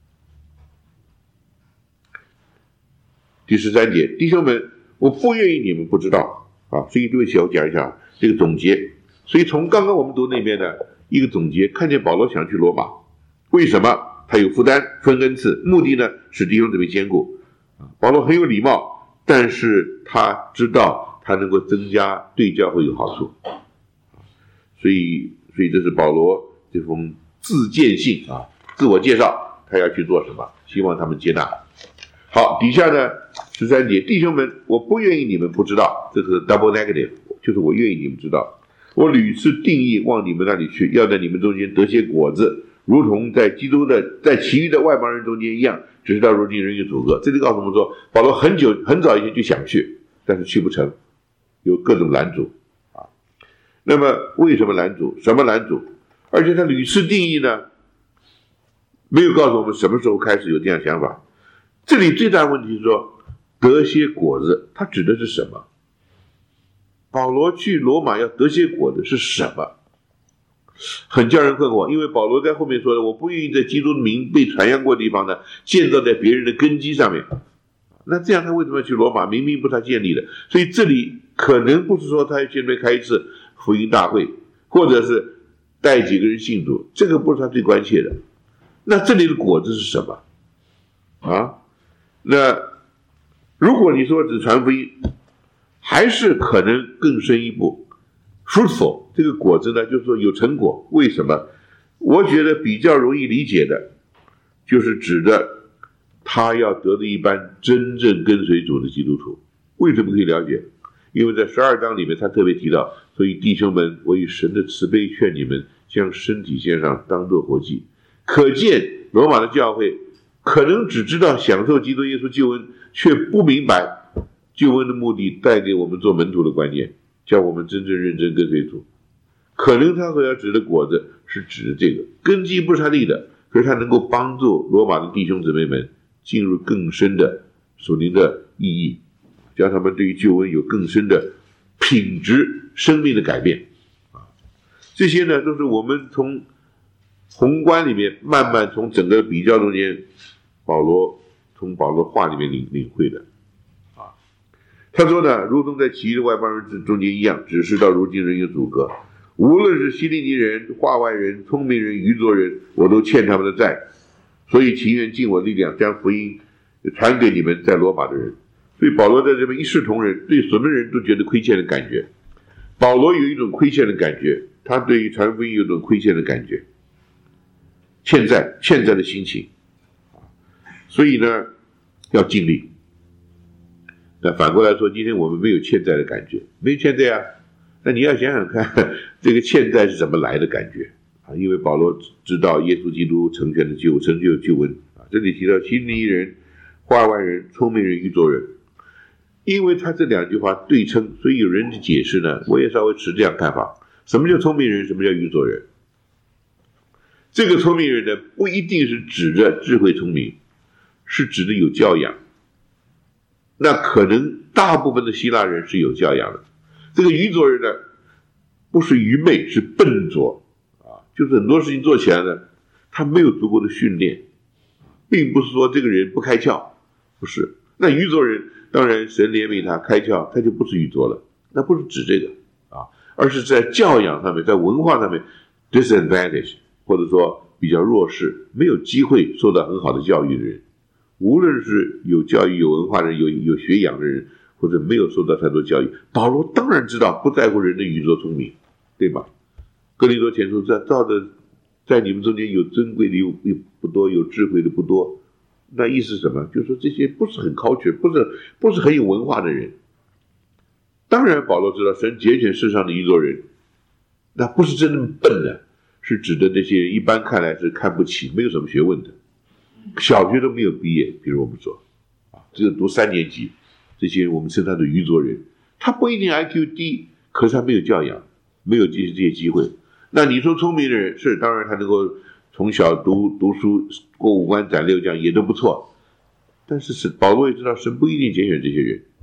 Speaker 1: 第十三节，弟兄们，我不愿意你们不知道啊，所以对不起，我讲一下这个总结。所以从刚刚我们读那边的一个总结，看见保罗想去罗马，为什么？他有负担，分恩赐，目的呢使弟兄姊妹坚固。保罗很有礼貌，但是他知道他能够增加对教会有好处，所以所以这是保罗这封自荐信啊，自我介绍，他要去做什么，希望他们接纳。好，底下呢十三节，弟兄们，我不愿意你们不知道，这是 double negative， 就是我愿意你们知道，我屡次定义往你们那里去，要在你们中间得些果子，如同在基督的在其余的外邦人中间一样，只是到如今人有阻隔。这里告诉我们说，保罗很久很早以前就想去，但是去不成，有各种拦阻啊。那么为什么拦阻？什么拦阻？而且他屡次定义呢，没有告诉我们什么时候开始有这样想法。这里最大的问题是说得些果子，它指的是什么？保罗去罗马要得些果子是什么？很叫人困惑，因为保罗在后面说的，我不愿意在基督的名被传扬过的地方呢，建造在别人的根基上面。那这样他为什么要去罗马？明明不是他建立的。所以这里可能不是说他现在开一次福音大会，或者是带几个人信主，这个不是他最关切的。那这里的果子是什么啊？那如果你说只传福音，还是可能更深一步 fruitful， 这个果子呢就是说有成果。为什么？我觉得比较容易理解的就是指的他要得的一班真正跟随主的基督徒。为什么可以了解？因为在十二章里面他特别提到，所以弟兄们，我以神的慈悲劝你们将身体献上当作活祭。可见罗马的教会可能只知道享受基督耶稣救恩，却不明白救恩的目的带给我们做门徒的观念，叫我们真正认真跟随主。可能他所要指的果子是指的这个根基不是他立的，可是他能够帮助罗马的弟兄姊妹们进入更深的属灵的意义，叫他们对于救恩有更深的品质生命的改变。这些呢都是我们从宏观里面慢慢从整个比较中间，保罗从保罗话里面领领会的啊。他说呢，如同在其余的外邦人中间一样，只是到如今人有阻隔。无论是希利尼人、化外人、聪明人、愚拙人，我都欠他们的债，所以情愿尽我力量将福音传给你们在罗马的人。所以保罗在这边一视同仁，对什么人都觉得亏欠的感觉。保罗有一种亏欠的感觉，他对于传福音有一种亏欠的感觉，欠债欠债的心情，所以呢要尽力。那反过来说，今天我们没有欠债的感觉，没有欠债啊，那你要想想看，这个欠债是怎么来的感觉啊？因为保罗知道耶稣基督成全的救成就救恩啊。这里提到希利尼人、化外人、聪明人、愚拙人，因为他这两句话对称，所以有人的解释呢，我也稍微持这样看法：什么叫聪明人？什么叫愚拙人？这个聪明人呢，不一定是指着智慧聪明，是指的有教养。那可能大部分的希腊人是有教养的。这个愚拙人呢，不是愚昧，是笨拙啊，就是很多事情做起来呢，他没有足够的训练，并不是说这个人不开窍，不是。那愚拙人，当然神怜悯他开窍，他就不是愚拙了，那不是指这个啊，而是在教养上面，在文化上面 disadvantage， 或者说比较弱势，没有机会受到很好的教育的人。无论是有教育、有文化的人、有有学养的人，或者没有受到太多教育，保罗当然知道不在乎人的愚拙聪明，对吧？哥林多前书在照着在你们中间有尊贵的有不多，有智慧的不多。那意思是什么？就是说这些不是很高全，不是不是很有文化的人。当然保罗知道神拣选世上的愚拙人，那不是真的笨的，是指的那些人一般看来是看不起，没有什么学问的，小学都没有毕业，比如我们说啊，只有读三年级，这些我们称他的愚拙人，他不一定 I Q 低，可是他没有教养，没有这些这些机会。那你说聪明的人是，当然他能够从小读读书，过五关斩六将也都不错，但是是保罗也知道神不一定拣选这些人，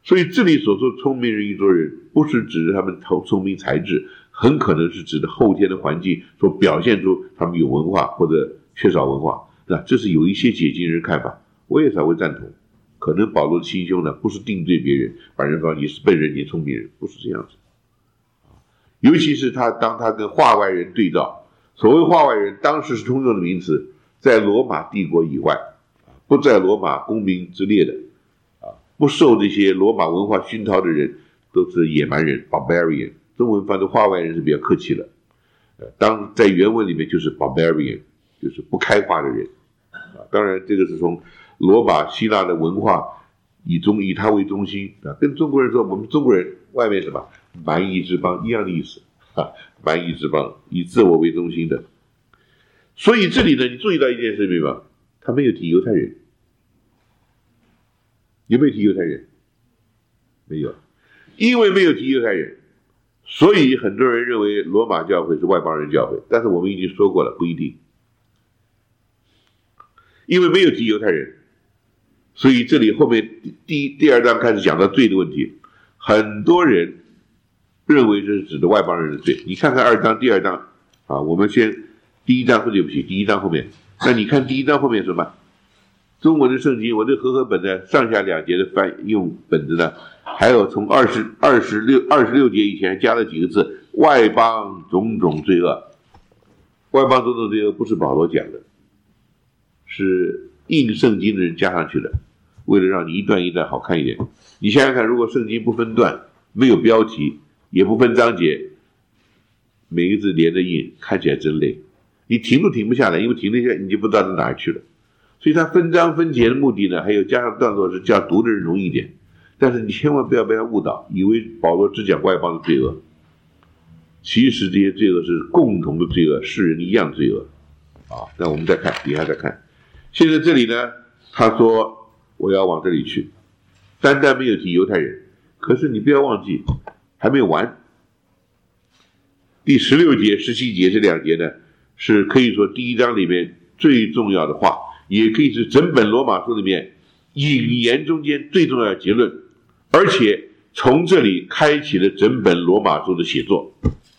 Speaker 1: 所以这里所说聪明人一族人，不是指他们聪明才智，很可能是指的后天的环境所表现出他们有文化或者缺少文化。那这是有一些解经人看法，我也才会赞同。可能保罗的心胸呢，不是定罪别人，把人说你是笨人，你聪明人，不是这样子。尤其是他当他跟化外人对照，所谓化外人，当时是通用的名词，在罗马帝国以外，不在罗马公民之列的，啊，不受这些罗马文化熏陶的人，都是野蛮人 barbarian。中文翻的化外人是比较客气的，呃，当在原文里面就是 barbarian， 就是不开化的人，啊，当然这个是从罗马希腊的文化以中以他为中心啊，跟中国人说我们中国人外面什么蛮夷之邦一样的意思啊，蛮夷之邦以自我为中心的。所以这里呢，你注意到一件事情吗？他没有提犹太人，有没有提犹太人？没有，因为没有提犹太人，所以很多人认为罗马教会是外邦人教会，但是我们已经说过了，不一定，因为没有提犹太人。所以这里后面第第二章开始讲到罪的问题，很多人认为这是指的外邦人的罪。你看看二章第二章啊，我们先第一章，对不起，第一章后面，那你看第一章后面什么？中文的圣经，我这和合本的上下两节的翻用本子呢，还有从二十二十六二十六节以前加了几个字，外邦种种罪恶。外邦种种罪恶不是保罗讲的，是印圣经的人加上去的，为了让你一段一段好看一点。你想想看，如果圣经不分段，没有标题，也不分章节，每个字连着印，看起来真累，你停都停不下来，因为停了一下你就不知道到哪儿去了。所以它分章分节的目的呢，还有加上段落是叫读的人容易一点。但是你千万不要被他误导，以为保罗只讲外邦的罪恶，其实这些罪恶是共同的罪恶，世人一样罪恶啊。那我们再看底下再看，现在这里呢，他说我要往这里去，单单没有提犹太人，可是你不要忘记还没有完。第十六节十七节这两节呢，是可以说第一章里面最重要的话，也可以是整本罗马书里面引言中间最重要的结论，而且从这里开启了整本罗马书的写作。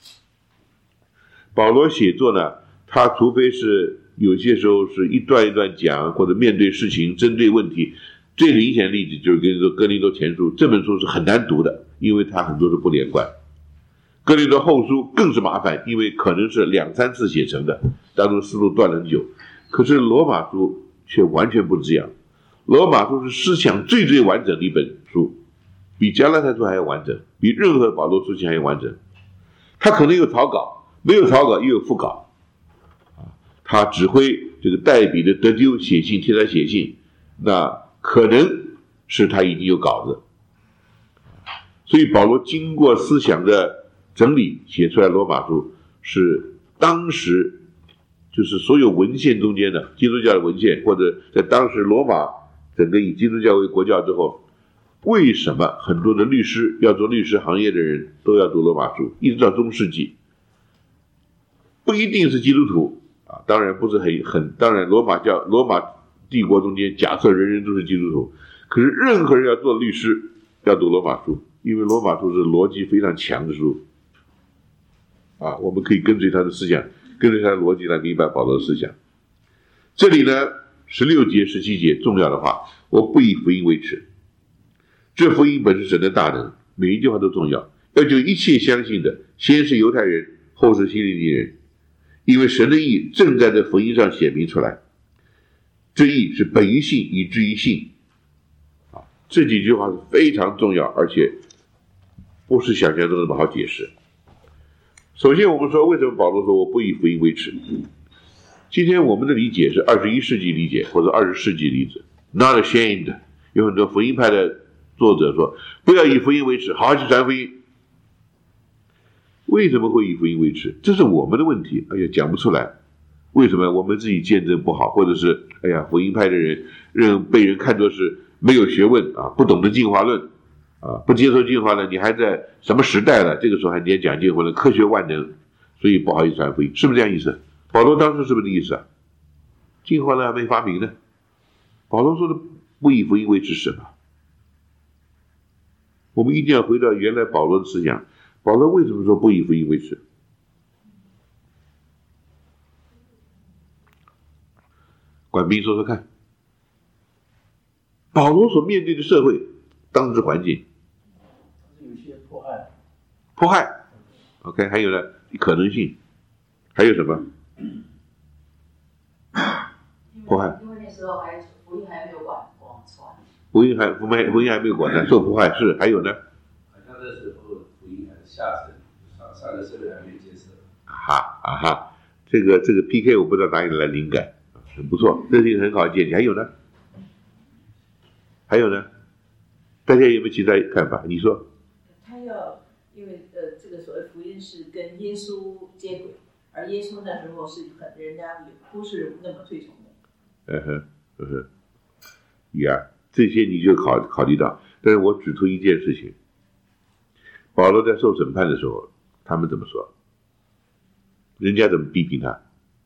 Speaker 1: 保罗写作呢，他除非是有些时候是一段一段讲，或者面对事情针对问题，最明显的例子就是跟你说哥林多前书，这本书是很难读的，因为它很多是不连贯。哥林多后书更是麻烦，因为可能是两三次写成的，当中思路断了很久。可是罗马书却完全不这样，罗马书是思想最最完整的一本书，比加拉太书还要完整，比任何保罗书信还要完整。他可能有草稿，没有草稿又有副稿，他指挥这个代笔的得丢写信，替他写信，那可能是他已经有稿子。所以保罗经过思想的整理写出来罗马书，是当时就是所有文献中间的基督教的文献，或者在当时罗马整个以基督教为国教之后，为什么很多的律师要做律师行业的人都要读罗马书，一直到中世纪，不一定是基督徒啊，当然不是很很当然罗马教罗马帝国中间假设人人都是基督徒，可是任何人要做律师要读罗马书，因为罗马书是逻辑非常强的书啊，我们可以跟随他的思想，跟随他的逻辑来明白保罗的思想。这里呢十六节十七节重要的话，我不以福音为耻，这福音本是神的大能，每一句话都重要，要救一切相信的，先是犹太人，后是希利尼人，因为神的义正在这福音上显明出来，这义是本于信以至于信啊，这几句话是非常重要，而且不是想象中那么好解释。首先我们说为什么保罗说我不以福音为耻，今天我们的理解是二十一世纪理解或者二十世纪理解 not ashamed， 有很多福音派的作者说不要以福音为耻，好好去传福音。为什么会以福音为耻？这是我们的问题，哎呀讲不出来。为什么我们自己见证不好，或者是哎呀福音派的人认被人看作是没有学问啊，不懂得进化论啊，不接受进化论，你还在什么时代了，这个时候还连讲进化论，科学万能，所以不好意思传福音，是不是这样意思？保罗当时是不是这意思啊？进化论还没发明呢，保罗说的不以福音为耻什么？ 我们一定要回到原来保罗的思想。保罗为什么说不以福音为耻？管兵说说看，保罗所面对的社会当时环境，
Speaker 3: 有一些迫害，
Speaker 1: 迫害 ，OK， 还有呢，可能性，还有什么？迫害。
Speaker 4: 因为那时候还福音还没有广广传，
Speaker 1: 福音还福音福音还没有广传，受迫害是，还有呢？
Speaker 3: 好像那时候福音还是下沉，上上的社会还没接受。
Speaker 1: 哈啊哈，这个这个 P K 我不知道哪里来灵感，很不错，这是一个很好的见解。还有呢？还有呢？大家有没有其他看法？你说。
Speaker 2: 他要因为呃，这个所谓福音是跟耶稣接轨，而耶稣那时候是很人家也不是那么推崇的。
Speaker 1: 嗯哼，嗯哼，呀，这些你就考考虑到，但是我指出一件事情，保罗在受审判的时候，他们怎么说？人家怎么批评他？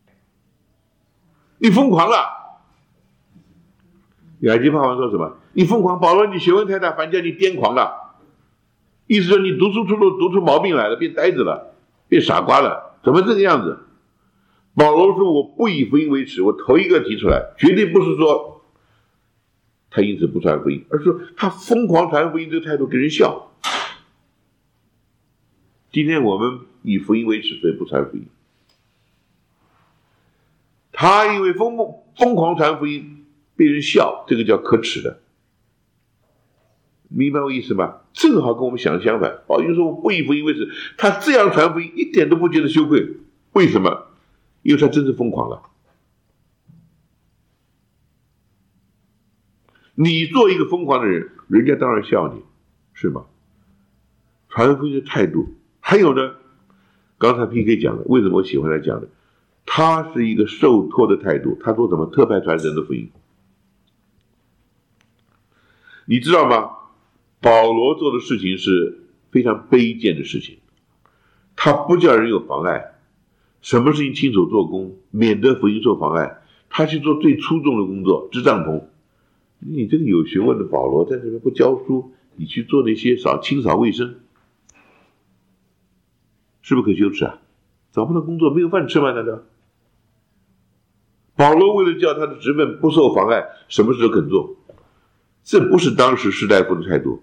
Speaker 1: 你疯狂了！雅基法王说什么？你疯狂，保罗，你学问太大，反正叫你癫狂了。意思说你读书出路读出毛病来了，变呆子了，变傻瓜了，怎么这个样子？保罗说：“我不以福音为耻。”我头一个提出来，绝对不是说他因此不传福音，而是说他疯狂传福音这个态度给人笑。今天我们以福音为耻，所以不传福音。他因为疯疯狂传福音被人笑，这个叫可耻的。明白我意思吗？正好跟我们想的相反。保罗说：“我不以福音为耻。”他这样传福音一点都不觉得羞愧，为什么？因为他真是疯狂了。你做一个疯狂的人，人家当然笑你，是吗？传福音的态度，还有呢，刚才 P K 讲的，为什么我喜欢他讲的？他是一个受托的态度。他说什么？特派传神的福音。你知道吗？保罗做的事情是非常卑贱的事情，他不叫人有妨碍。什么事情亲手做工，免得福音受妨碍。他去做最粗重的工作，织帐篷。你这个有学问的保罗在这边不教书，你去做那些扫清扫卫生，是不是可羞耻啊？找不到工作，没有饭吃吗？难道？保罗为了叫他的职分不受妨碍，什么事都肯做，这不是当时士大夫的态度。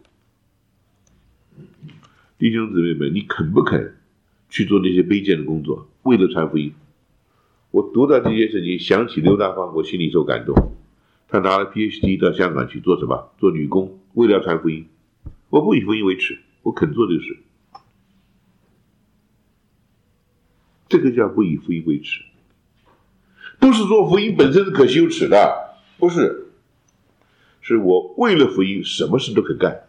Speaker 1: 弟兄姊妹们，你肯不肯去做那些卑贱的工作，为了传福音？我读到这些事情，想起刘大芳，我心里受感动。他拿了 P H D 到香港去做什么？做女工，为了传福音。我不以福音为耻，我肯做这个事。这个叫不以福音为耻，不是说福音本身是可羞耻的，不是，是我为了福音什么事都肯干，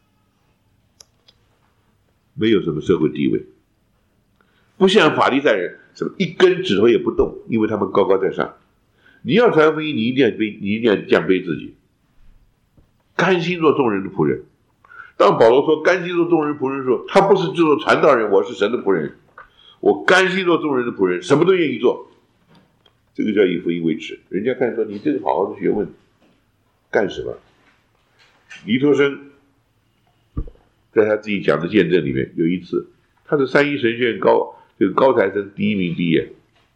Speaker 1: 没有什么社会地位。不像法利赛人，什么一根指头也不动，因为他们高高在上。你要传福音，你一定要卑，你一定要降卑自己，甘心做众人的仆人。当保罗说甘心做众人仆人的时候，他不是做传道人，我是神的仆人，我甘心做众人的仆人，什么都愿意做。这个叫以福音为耻。人家看说你这个好好的学问，干什么？尼托生在他自己讲的见证里面，有一次他是三一神学院高这个高材生第一名毕业，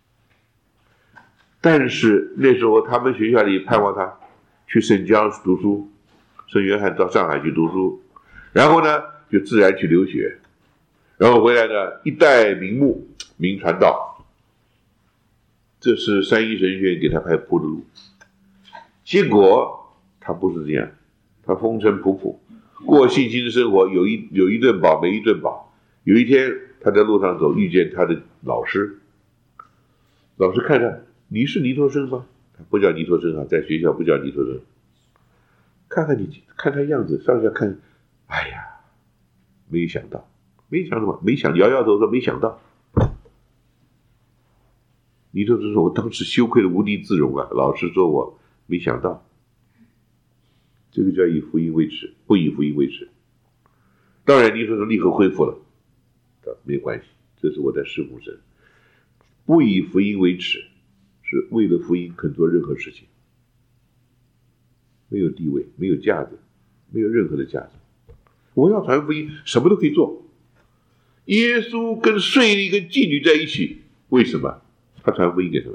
Speaker 1: 但是那时候他们学校里盼望他去圣江读书，圣约翰到上海去读书，然后呢就自然去留学，然后回来呢一代名目名传道，这是三一神学院给他排铺的路。结果他不是这样，他风尘仆仆，过信心的生活，有一有一顿饱没一顿饱。有一天他在路上走，遇见他的老师，老师看他，你是尼托生吗？他不叫尼托生啊，在学校不叫尼托生。看看你，看他样子，上下看，哎呀，没想到，没想什么，没想，摇摇头说没想到。尼托生说：“我当时羞愧的无地自容啊！”老师说我没想到，这个叫以福音为耻，不以福音为耻。当然，尼托生立刻恢复了，没有关系，这是我在侍奉神。不以福音为耻，是为了福音肯做任何事情，没有地位，没有价值，没有任何的价值。 我要传福音，什么都可以做。耶稣跟税吏跟妓女在一起，为什么？他传福音给他们。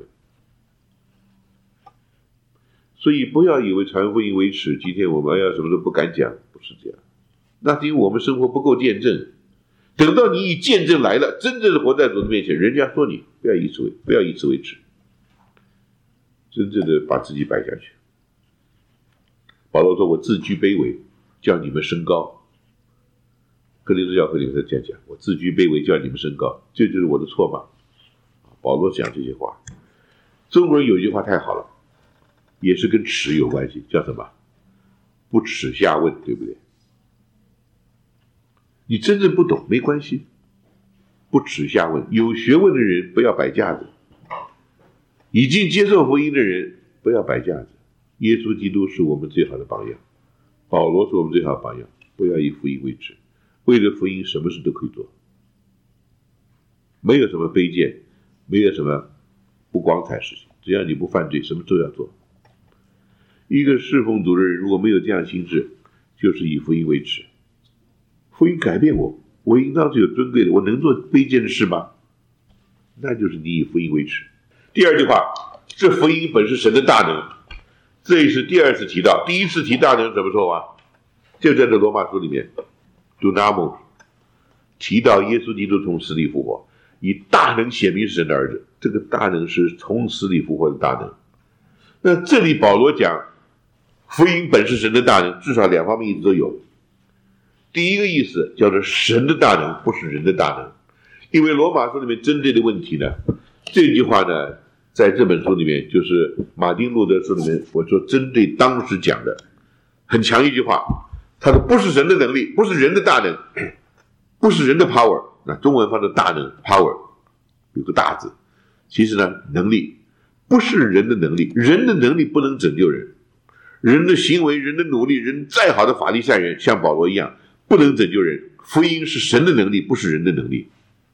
Speaker 1: 所以不要以为传福音为耻，今天我们要什么都不敢讲，不是这样。那是因为我们生活不够见证。等到你以见证来了，真正的活在主的面前，人家说你不要以此为不要以此为耻，真正的把自己摆下去。保罗说：“我自居卑微，叫你们升高。”哥林多教会里面这样讲：“我自居卑微，叫你们升高。”这就是我的错吗？保罗讲这些话。中国人有一句话太好了，也是跟耻有关系，叫什么？不耻下问，对不对？你真正不懂没关系，不耻下问。有学问的人不要摆架子，已经接受福音的人不要摆架子。耶稣基督是我们最好的榜样，保罗是我们最好的榜样。不要以福音为耻，为了福音什么事都可以做，没有什么卑贱，没有什么不光彩事情，只要你不犯罪，什么都要做。一个侍奉主的人如果没有这样的心智，就是以福音为耻。福音改变我，我应当是有尊贵的，我能做卑贱的事吗？那就是你以福音为耻。第二句话，这福音本是神的大能，这也是第二次提到。第一次提大能什么时候啊？就在这罗马书里面 Dunamos 提到耶稣基督从死里复活，以大能显明是神的儿子。这个大能是从死里复活的大能。那这里保罗讲福音本是神的大能，至少两方面意思都有。第一个意思叫做神的大能，不是人的大能。因为罗马书里面针对的问题呢，这句话呢，在这本书里面，就是马丁路德书里面，我说针对当时讲的很强一句话，他说不是神的能力，不是人的大能，不是人的 power。 那中文翻的大能 power 有个大字，其实呢能力不是人的能力，人的能力不能拯救人，人的行为，人的努力，人再好的法利赛人像保罗一样不能拯救人。福音是神的能力，不是人的能力。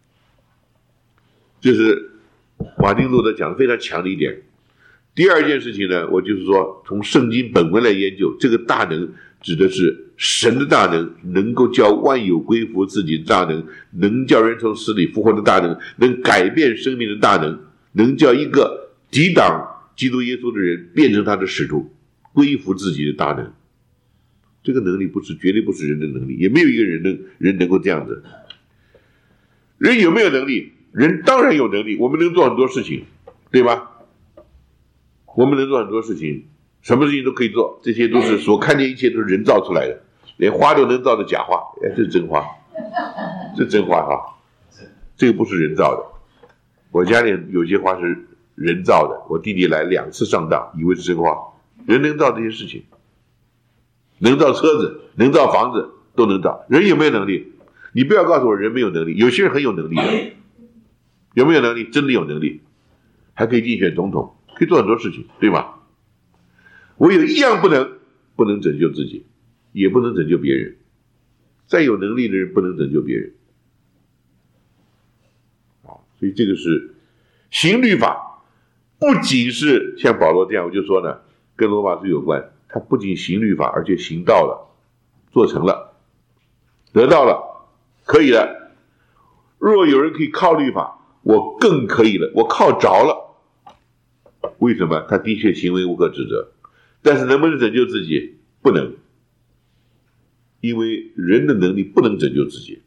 Speaker 1: 这是马丁路德讲的非常强的一点。第二件事情呢，我就是说从圣经本文来研究，这个大能指的是神的大能，能够叫万有归服自己的大能，能叫人从死里复活的大能，能改变生命的大能，能叫一个抵挡基督耶稣的人变成他的使徒，归服自己的大能。这个能力不是绝对不是人的能力，也没有一个人能人能够这样子。人有没有能力？人当然有能力，我们能做很多事情，对吧？我们能做很多事情，什么事情都可以做，这些都是所看见一切都是人造出来的，连花都能造的假花，哎，这是真花，这真花哈，这个不是人造的。我家里有些花是人造的，我弟弟来两次上当，以为是真花。人能造这些事情，能造车子，能造房子，都能造。人有没有能力？你不要告诉我人没有能力，有些人很有能力的。有没有能力？真的有能力，还可以竞选总统，可以做很多事情，对吧？唯有一样不能，不能拯救自己，也不能拯救别人。再有能力的人不能拯救别人。所以这个是行律法，不仅是像保罗这样，我就说呢，跟罗马书有关，他不仅行律法，而且行道了，做成了，得到了，可以了。若有人可以靠律法，我更可以了，我靠着了。为什么？他的确行为无可指责，但是能不能拯救自己？不能，因为人的能力不能拯救自己。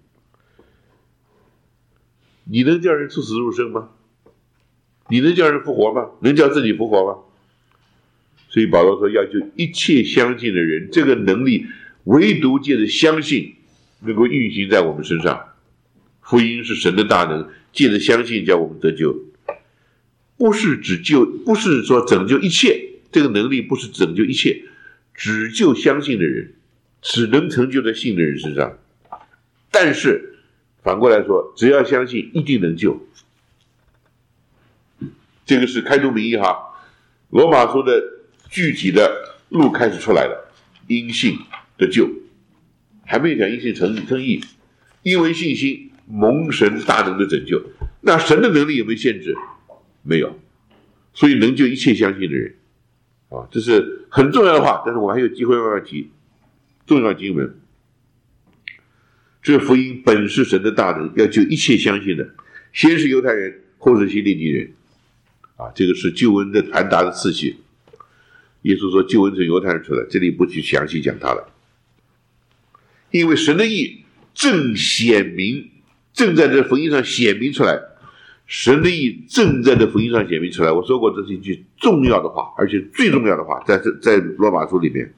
Speaker 1: 你能叫人出死入生吗？你能叫人复活吗？能叫自己复活吗？所以保罗说要救一切相信的人，这个能力唯独借着相信能够运行在我们身上。福音是神的大能，借着相信叫我们得救，不是只救，不是说拯救一切，这个能力不是拯救一切，只救相信的人，只能成就在信的人身上。但是反过来说，只要相信一定能救。这个是开宗明义哈，罗马书的具体的路开始出来了，因信得救，还没有讲因信称称义，因为信心蒙神大能的拯救。那神的能力有没有限制？没有，所以能救一切相信的人啊，这是很重要的话。但是我还有机会慢慢提重要经文。 这福音本是神的大能，要救一切相信的，先是犹太人，后是希利尼人。啊，这个是救恩的传达的次序。耶稣说救恩从犹太人出来，这里不去详细讲它了。因为神的义正显明，正在这福音上显明出来，神的义正在这福音上显明出来。我说过，这是一句重要的话，而且最重要的话，在在罗马书里面。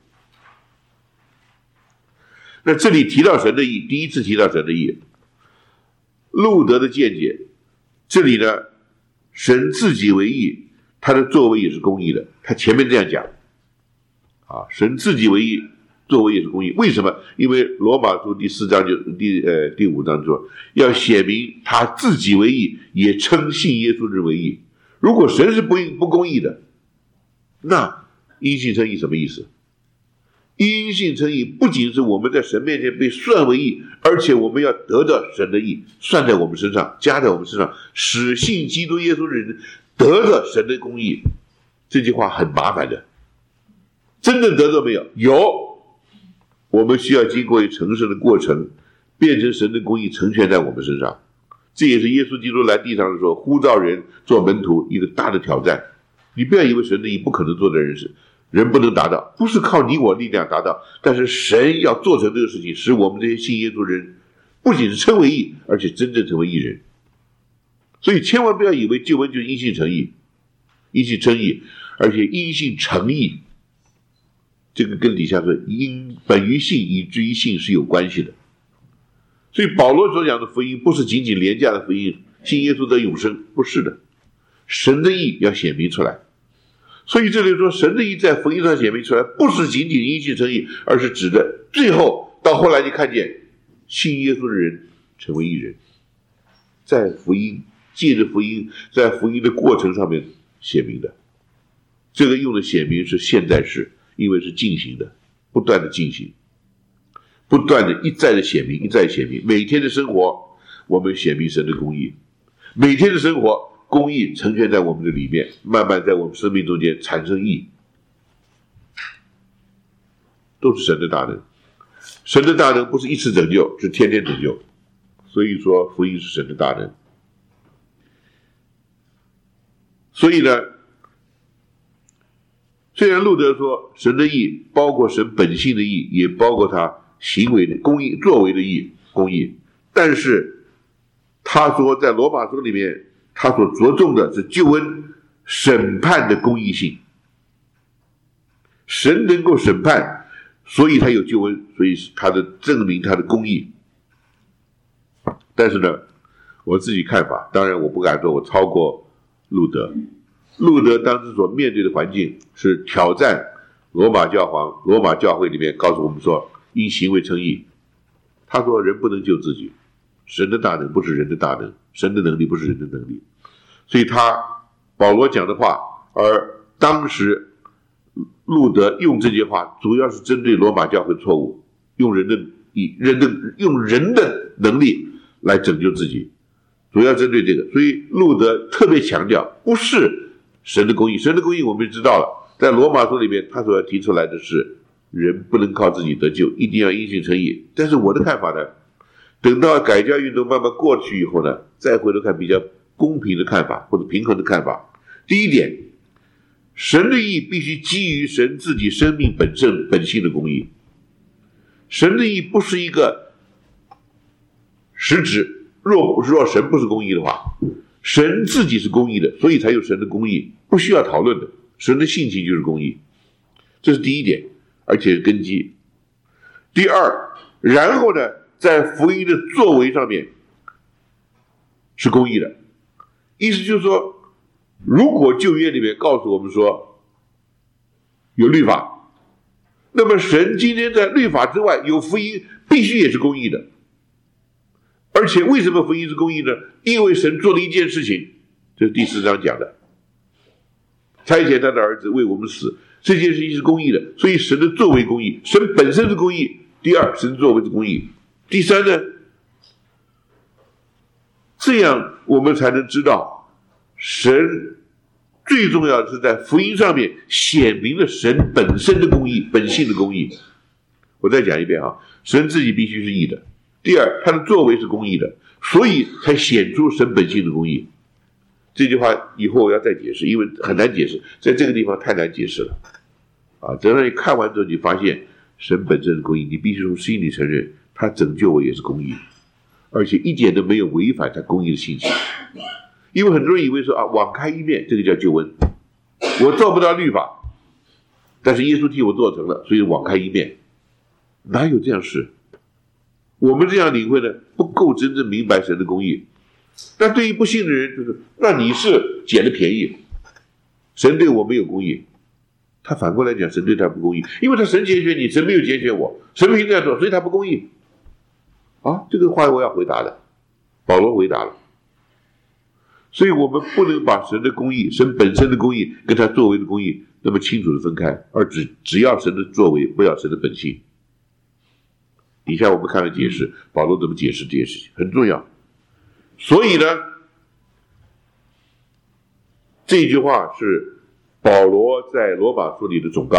Speaker 1: 那这里提到神的义，第一次提到神的义，路德的见解，这里呢，神自己为义，他的作为也是公义的。他前面这样讲，啊，神自己为义，作为也是公义。为什么？因为罗马书第四章就第呃第五章说，要显明他自己为义，也称信耶稣之为义。如果神是不不公义的，那因信称义什么意思？因信称义不仅是我们在神面前被算为义，而且我们要得到神的义，算在我们身上，加在我们身上，使信基督耶稣的人得到神的公义。这句话很麻烦的，真正得到没有？有，我们需要经过一成圣的过程，变成神的公义成全在我们身上。这也是耶稣基督来地上的时候呼召人做门徒一个大的挑战。你不要以为神的义不可能做的人是人不能达到，不是靠你我力量达到，但是神要做成这个事情，使我们这些信耶稣人不仅是称为义，而且真正成为义人。所以千万不要以为救恩就是因信称义，因信称义，而且因信成义，这个跟底下说因本于信以至于信是有关系的。所以保罗所讲的福音不是仅仅廉价的福音，信耶稣得永生，不是的，神的义要显明出来。所以这里说神的义在福音上显明出来，不是仅仅因信称义，而是指的最后到后来你看见信耶稣的人成为义人，在福音借着福音，在福音的过程上面显明的。这个用的显明是现在时，因为是进行的，不断的进行，不断的一再的显明，一再的显明。每天的生活我们显明神的公义，每天的生活公义成全在我们的里面，慢慢在我们生命中间产生义，都是神的大能。神的大能不是一次拯救，是天天拯救。所以说福音是神的大能。所以呢，虽然路德说神的义包括神本性的义，也包括他行为的公义、作为的义、公义，但是他说在罗马书里面他所着重的是救恩审判的公义性。神能够审判，所以他有救恩，所以他的证明他的公义。但是呢，我自己看法，当然我不敢说我超过路德。路德当时所面对的环境是挑战罗马教皇、罗马教会里面告诉我们说因行为称义。他说人不能救自己，神的大能不是人的大能，神的能力不是人的能力。所以他保罗讲的话，而当时路德用这些话主要是针对罗马教会错误，用人的人的用人的能力来拯救自己，主要针对这个。所以路德特别强调不是神的公义，神的公义我们知道了，在罗马书里面他所要提出来的是人不能靠自己得救，一定要因信称义。但是我的看法呢，等到改教运动慢慢过去以后呢，再回头看比较公平的看法或者平衡的看法。第一点，神的义必须基于神自己生命本身本性的公义。神的义不是一个实质，若若神不是公义的话，神自己是公义的，所以才有神的公义，不需要讨论的。神的性情就是公义，这是第一点，而且是根基。第二，然后呢，在福音的作为上面是公义的。意思就是说，如果旧约里面告诉我们说有律法，那么神今天在律法之外有福音，必须也是公义的。而且为什么福音是公义呢？因为神做了一件事情，这是第四章讲的，差遣他的儿子为我们死，这件事情是公义的，所以神的作为公义，神本身是公义。第二，神的作为是公义。第三呢，这样我们才能知道神最重要的是在福音上面显明了神本身的公义，本性的公义。我再讲一遍啊，神自己必须是义的。 第二，他的作为是公义的，所以才显出神本性的公义。这句话以后我要再解释，因为很难解释，在这个地方太难解释了啊！等到你看完之后，你发现神本身的公义，你必须从心里承认他拯救我也是公义，而且一点都没有违反他公义的性情。因为很多人以为说啊，网开一面，这个叫救恩，我做不到律法，但是耶稣替我做成了，所以网开一面，哪有这样事？我们这样领会呢，不够真正明白神的公义。但对于不信的人，就是那你是捡了便宜，神对我没有公义，他反过来讲神对他不公义，因为他神拣选你，神没有拣选我，神凭这样做，所以他不公义啊。这个话我要回答的，保罗回答了。所以我们不能把神的公义，神本身的公义跟他作为的公义那么清楚的分开，而只只要神的作为，不要神的本性。以下我们看了解释，保罗怎么解释这件事情很重要。所以呢，这句话是保罗在罗马书里的总纲，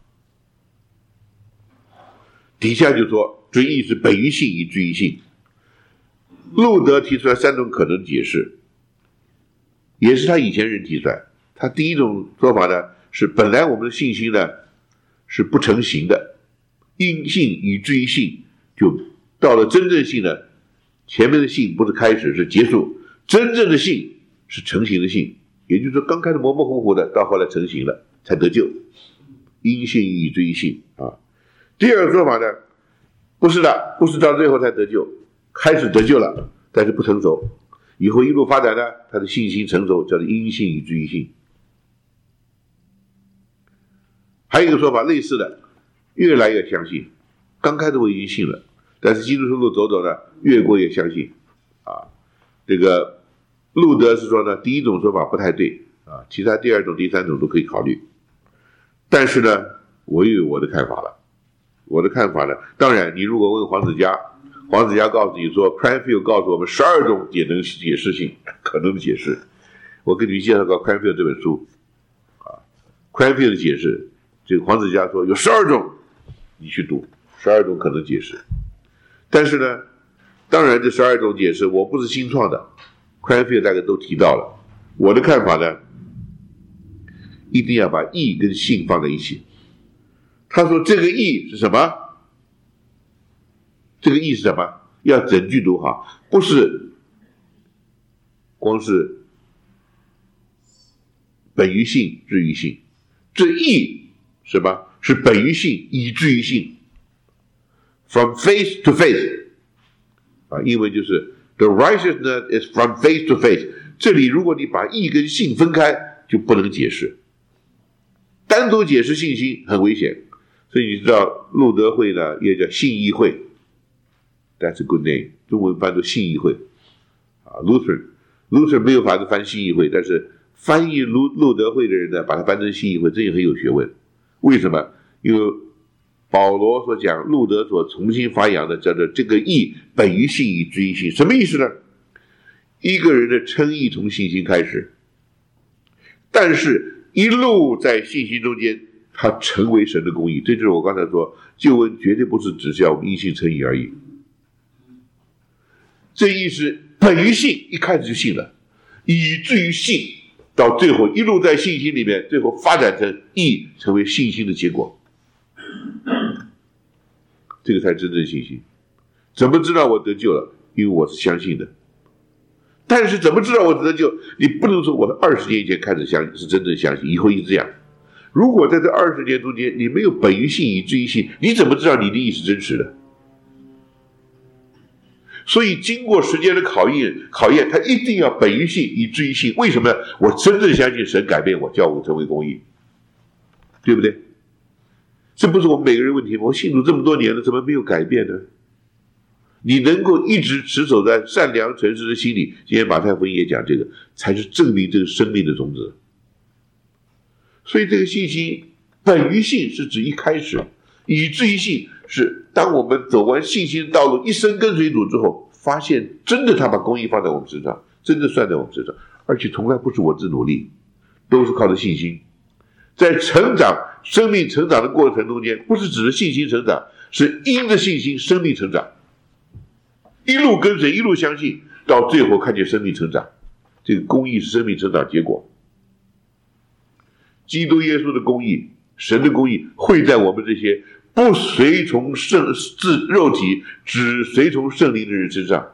Speaker 1: 底下就说追义是本于性以至于性。路德提出来三种可能解释，也是他以前人提出来。他第一种说法呢，是本来我们的信心呢是不成形的，因信以至于性，就到了真正性呢，前面的性不是开始，是结束，真正的性是成形的性，也就是说刚开始模模糊糊的，到后来成形了才得救，因信以至于性啊。第二个说法呢，不是的，不是到最后才得救，开始得救了，但是不成熟，以后一路发展呢，他的信心成熟，叫做因信以至于性。还有一个说法类似的，越来越相信，刚开始我已经信了，但是基督徒路走走呢，越过越相信啊。这个路德是说呢，第一种说法不太对啊，其他第二种第三种都可以考虑，但是呢我又有我的看法了。我的看法呢，当然你如果问黄子嘉，黄子嘉告诉你说 Cranfield 告诉我们十二种解能解释性可能的解释，我跟你介绍过 Cranfield 这本书啊 Cranfield 的解释，这个黄子嘉说有十二种，你去读十二种可能解释。但是呢，当然这十二种解释我不是新创的， Cranfield 大概都提到了。我的看法呢，一定要把义跟信放在一起。他说这个义是什么？这个义是什么？要整句读好，不是光是本于性至于性，这义什么？是本于性以至于性， from faith to faith 啊，英文就是 the righteousness is from faith to faith。 这里如果你把义跟信分开，就不能解释，单独解释信心很危险。所以你知道路德会呢也叫信义会， that's a good name， 中文翻作信义会啊 Luther Luther 没有法子翻信义会，但是翻译路路德会的人呢，把它翻成信义会，这也很有学问。为什么？因为保罗所讲，路德所重新发扬的叫做这个义本于信以至于性，什么意思呢？一个人的称义从信心开始，但是一路在信心中间他成为神的公义，这就是我刚才说救恩绝对不是只是要我们因信称义而已。这意思本于信，一开始就信了，以至于信，到最后一路在信心里面，最后发展成义，成为信心的结果，这个才真正信心。怎么知道我得救了？因为我是相信的。但是怎么知道我得救？你不能说我的二十年以前开始相信是真正相信，以后一直这样。如果在这二十年中间你没有本于信以至于信，你怎么知道你的义是真实的？所以经过时间的考验，考验他一定要本于信以至于信。为什么呢？我真正相信神改变我，叫我成为公义，对不对？这不是我们每个人问题吗？我信主这么多年了，怎么没有改变呢？你能够一直持守在善良诚实的心里，今天马太福音也讲这个，才是证明这个生命的种子。所以这个信心本于信是指一开始，以至于信是当我们走完信心道路，一生跟随主之后，发现真的他把公义放在我们身上，真的算在我们身上，而且从来不是我自努力，都是靠着信心。在成长生命成长的过程中间，不是指的信心成长，是因着信心生命成长一路跟随，一路相信，到最后看见生命成长。这个公义是生命成长结果。基督耶稣的公义，神的公义会在我们这些不随从圣自肉体，只随从圣灵的人身上。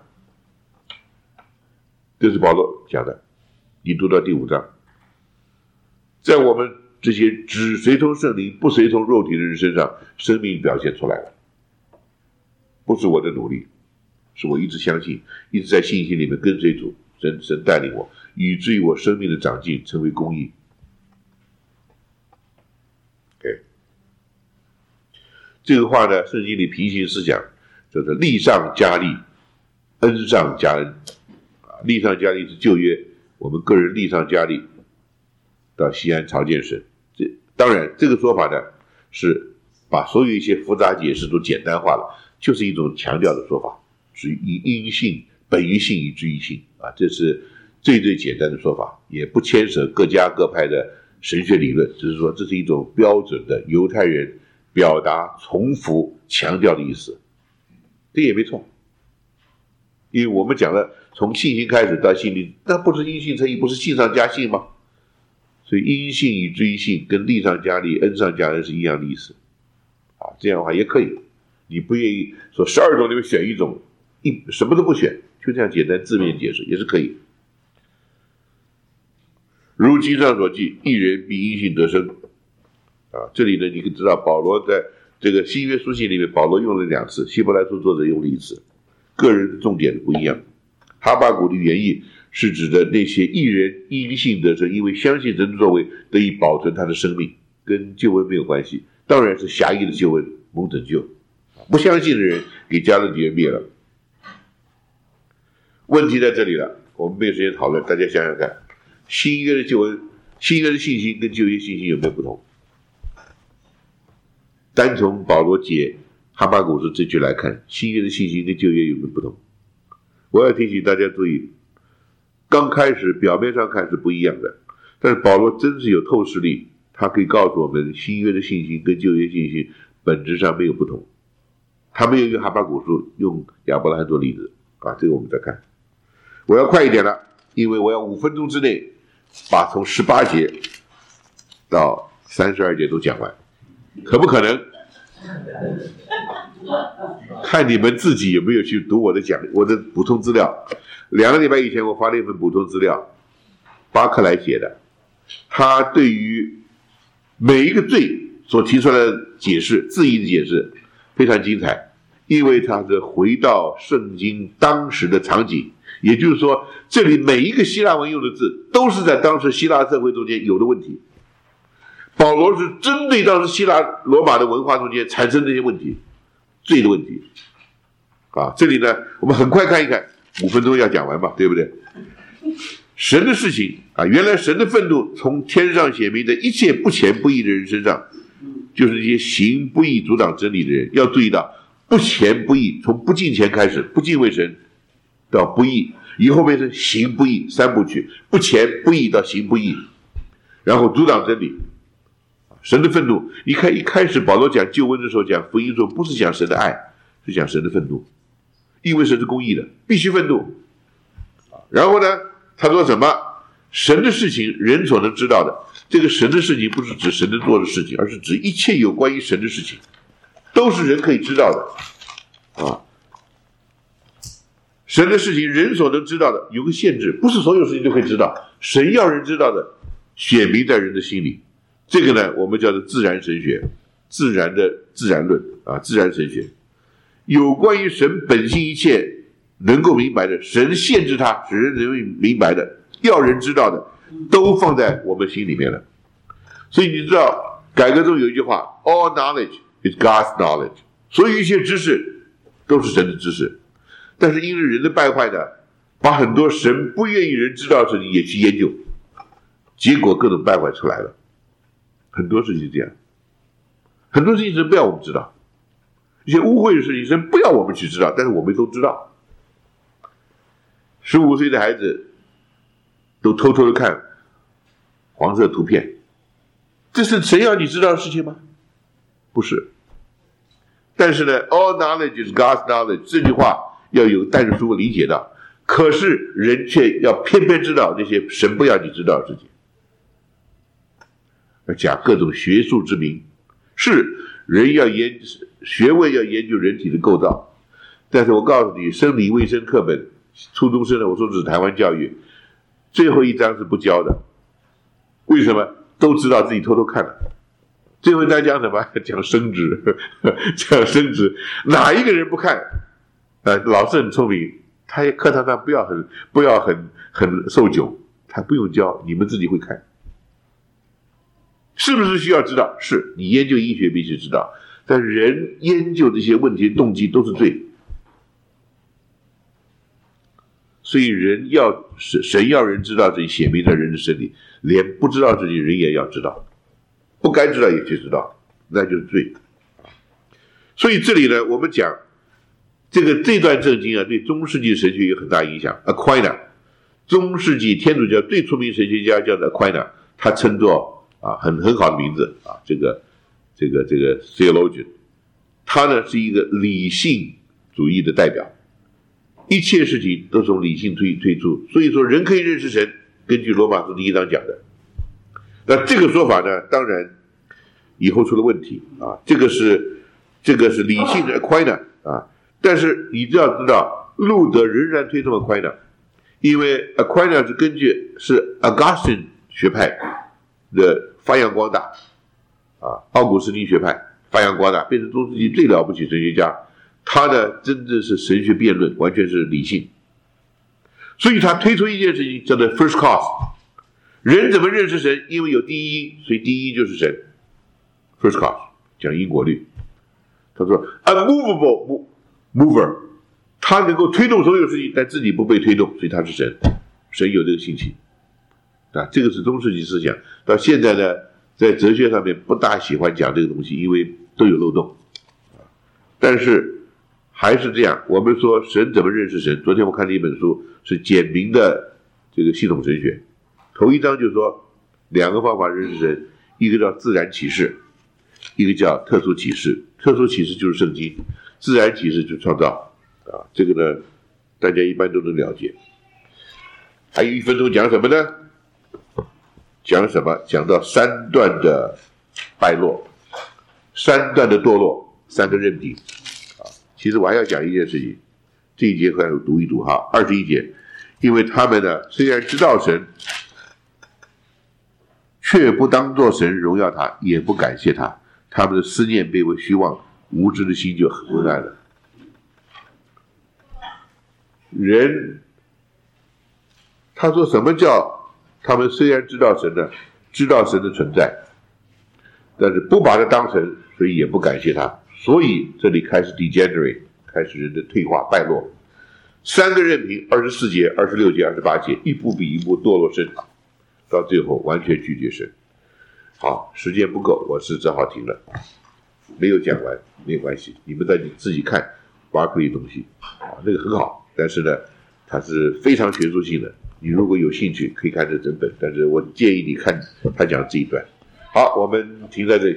Speaker 1: 这是保罗讲的，你读到第五章，在我们这些只随从圣灵不随从肉体的人身上，生命表现出来了。不是我的努力，是我一直相信，一直在信心里面跟随主，神神带领我，以至于我生命的长进成为公义。Okay. 这个话呢，圣经里平行思想叫做利上加利，恩上加恩。利上加利是旧约，我们个人利上加利到西安朝见神。这当然这个说法呢，是把所有一些复杂解释都简单化了，就是一种强调的说法，是以因信本于信以至于信啊，这是最最简单的说法，也不牵扯各家各派的神学理论，只是说这是一种标准的犹太人表达重复强调的意思，这也没错。因为我们讲了从信心开始到信灵，那不是因信称义，不是信上加信吗？所以因信以至于信跟利上加利恩上加恩是一样的意思啊，这样的话也可以，你不愿意说十二种里面选一种，一什么都不选，就这样简单字面解释也是可以。如经上所记，一人必因信得生啊，这里呢你可以知道保罗在这个新约书信里面，保罗用了两次，希伯来书作者用了一次，个人的重点不一样。哈巴谷的原意是指的那些义人因信得生，因为相信神的作为得以保存他的生命，跟救恩没有关系，当然是狭义的救恩蒙拯救。不相信的人给加勒底人灭了。问题在这里了，我们没有时间讨论，大家想想看，新约的救恩，新约的信心跟旧约信心有没有不同？单从保罗解哈巴谷书这句来看，新约的信心跟旧约有没有不同？我要提醒大家注意，刚开始表面上看是不一样的，但是保罗真是有透视力，他可以告诉我们新约的信心跟旧约信心本质上没有不同。他没有用哈巴谷书，用亚伯拉罕做例子啊，这个我们再看。我要快一点了，因为我要五分钟之内把从十八节到三十二节都讲完，可不可能？看你们自己有没有去读我的讲我的补充资料。两个礼拜以前我发了一份补充资料，巴克莱写的，他对于每一个罪所提出来的解释，字义的解释非常精彩，因为他是回到圣经当时的场景，也就是说这里每一个希腊文用的字都是在当时希腊社会中间有的问题，保罗是针对当时希腊罗马的文化中间产生这些问题，罪的问题啊。这里呢我们很快看一看，五分钟要讲完嘛，对不对？神的事情啊，原来神的愤怒从天上显明在一切不虔不义的人身上，就是那些行不义阻挡真理的人。要注意到不虔不义，从不敬虔开始，不敬畏神到不义，以后变成行不义，三部曲，不虔不义到行不义，然后阻挡真理。神的愤怒，你看一开始保罗讲救恩的时候，讲福音的时候，不是讲神的爱，是讲神的愤怒，因为神是公义的，必须愤怒。然后呢他说什么？神的事情人所能知道的，这个神的事情不是指神的做的事情，而是指一切有关于神的事情，都是人可以知道的啊。神的事情人所能知道的有个限制，不是所有事情都可以知道，神要人知道的显明在人的心里，这个呢我们叫做自然神学，自然的自然论啊，自然神学。有关于神本性一切能够明白的，神限制他使人能明白的，要人知道的，都放在我们心里面了。所以你知道改革中有一句话， All knowledge is God's knowledge， 所有一切知识都是神的知识。但是因为人的败坏呢，把很多神不愿意人知道的事情也去研究，结果各种败坏出来了。很多事情是这样，很多事情神不要我们知道，一些污秽的事情神不要我们去知道，但是我们都知道。十五岁的孩子都偷偷的看黄色图片，这是神要你知道的事情吗？不是。但是呢 ，All knowledge is God's knowledge 这句话要有带着书理解到，可是人却要偏偏知道那些神不要你知道的事情，而假各种学术之名。是人要研学问要研究人体的构造，但是我告诉你，生理卫生课本初中生的，我说的是台湾教育，最后一章是不教的。为什么？都知道自己偷偷看了。最后一章讲什么？讲生殖，讲生殖，哪一个人不看？呃，老师很聪明，他课堂上不要很不要很很受窘，他不用教，你们自己会看。是不是需要知道？是，你研究医学必须知道，但人研究这些问题动机都是罪。所以人要神要人知道这写明在人的身体，连不知道这些人也要知道，不该知道也去知道，那就是罪。所以这里呢，我们讲这个这段圣经啊，对中世纪神学有很大影响。Aquinas， 中世纪天主教最出名神学家叫做 Aquinas， 他称作啊很很好的名字啊，这个这个这个 theologian， 他呢是一个理性主义的代表。一切事情都从理性推推出，所以说人可以认识神，根据罗马书第一章讲的。那这个说法呢，当然以后出了问题啊，这个是这个是理性的 Aquinas 啊，但是你就要知道，路德仍然推崇 Aquinas， 因为 Aquinas 是根据是 Augustine 学派的发扬光大啊，奥古斯丁学派发扬光大，变成中世纪最了不起神学家。他呢，真正是神学辩论，完全是理性，所以他推出一件事情叫做 first cause。人怎么认识神？因为有第一因，所以第一因就是神。first cause 讲因果律，他说 unmovable mover， 他能够推动所有事情，但自己不被推动，所以他是神。神有这个性情啊，这个是中世纪思想。到现在呢，在哲学上面不大喜欢讲这个东西，因为都有漏洞。但是还是这样，我们说神怎么认识神？昨天我看了一本书，是简明的这个系统神学。头一章就说两个方法认识神，一个叫自然启示，一个叫特殊启示。特殊启示就是圣经，自然启示就是创造啊。这个呢，大家一般都能了解。还有一分钟讲什么呢？讲什么？讲到三段的败落，三段的堕落，三个任凭。其实我还要讲一件事情，这一节可以读一读哈，二十一节，因为他们呢虽然知道神，却不当作神荣耀他，也不感谢他，他们的思念被为虚妄，无知的心就很昏暗了。人，他说什么叫他们虽然知道神呢，知道神的存在，但是不把他当神，所以也不感谢他。所以这里开始 degenerate， 开始人的退化败落。三个任凭，二十四节、二十六节、二十八节，一步比一步堕落深，到最后完全拒绝神。好，时间不够，我是只好停了，没有讲完，没有关系，你们在你自己看巴克利东西啊，那个很好，但是呢，它是非常学术性的。你如果有兴趣，可以看这整本，但是我建议你看他讲这一段。好，我们停在这里。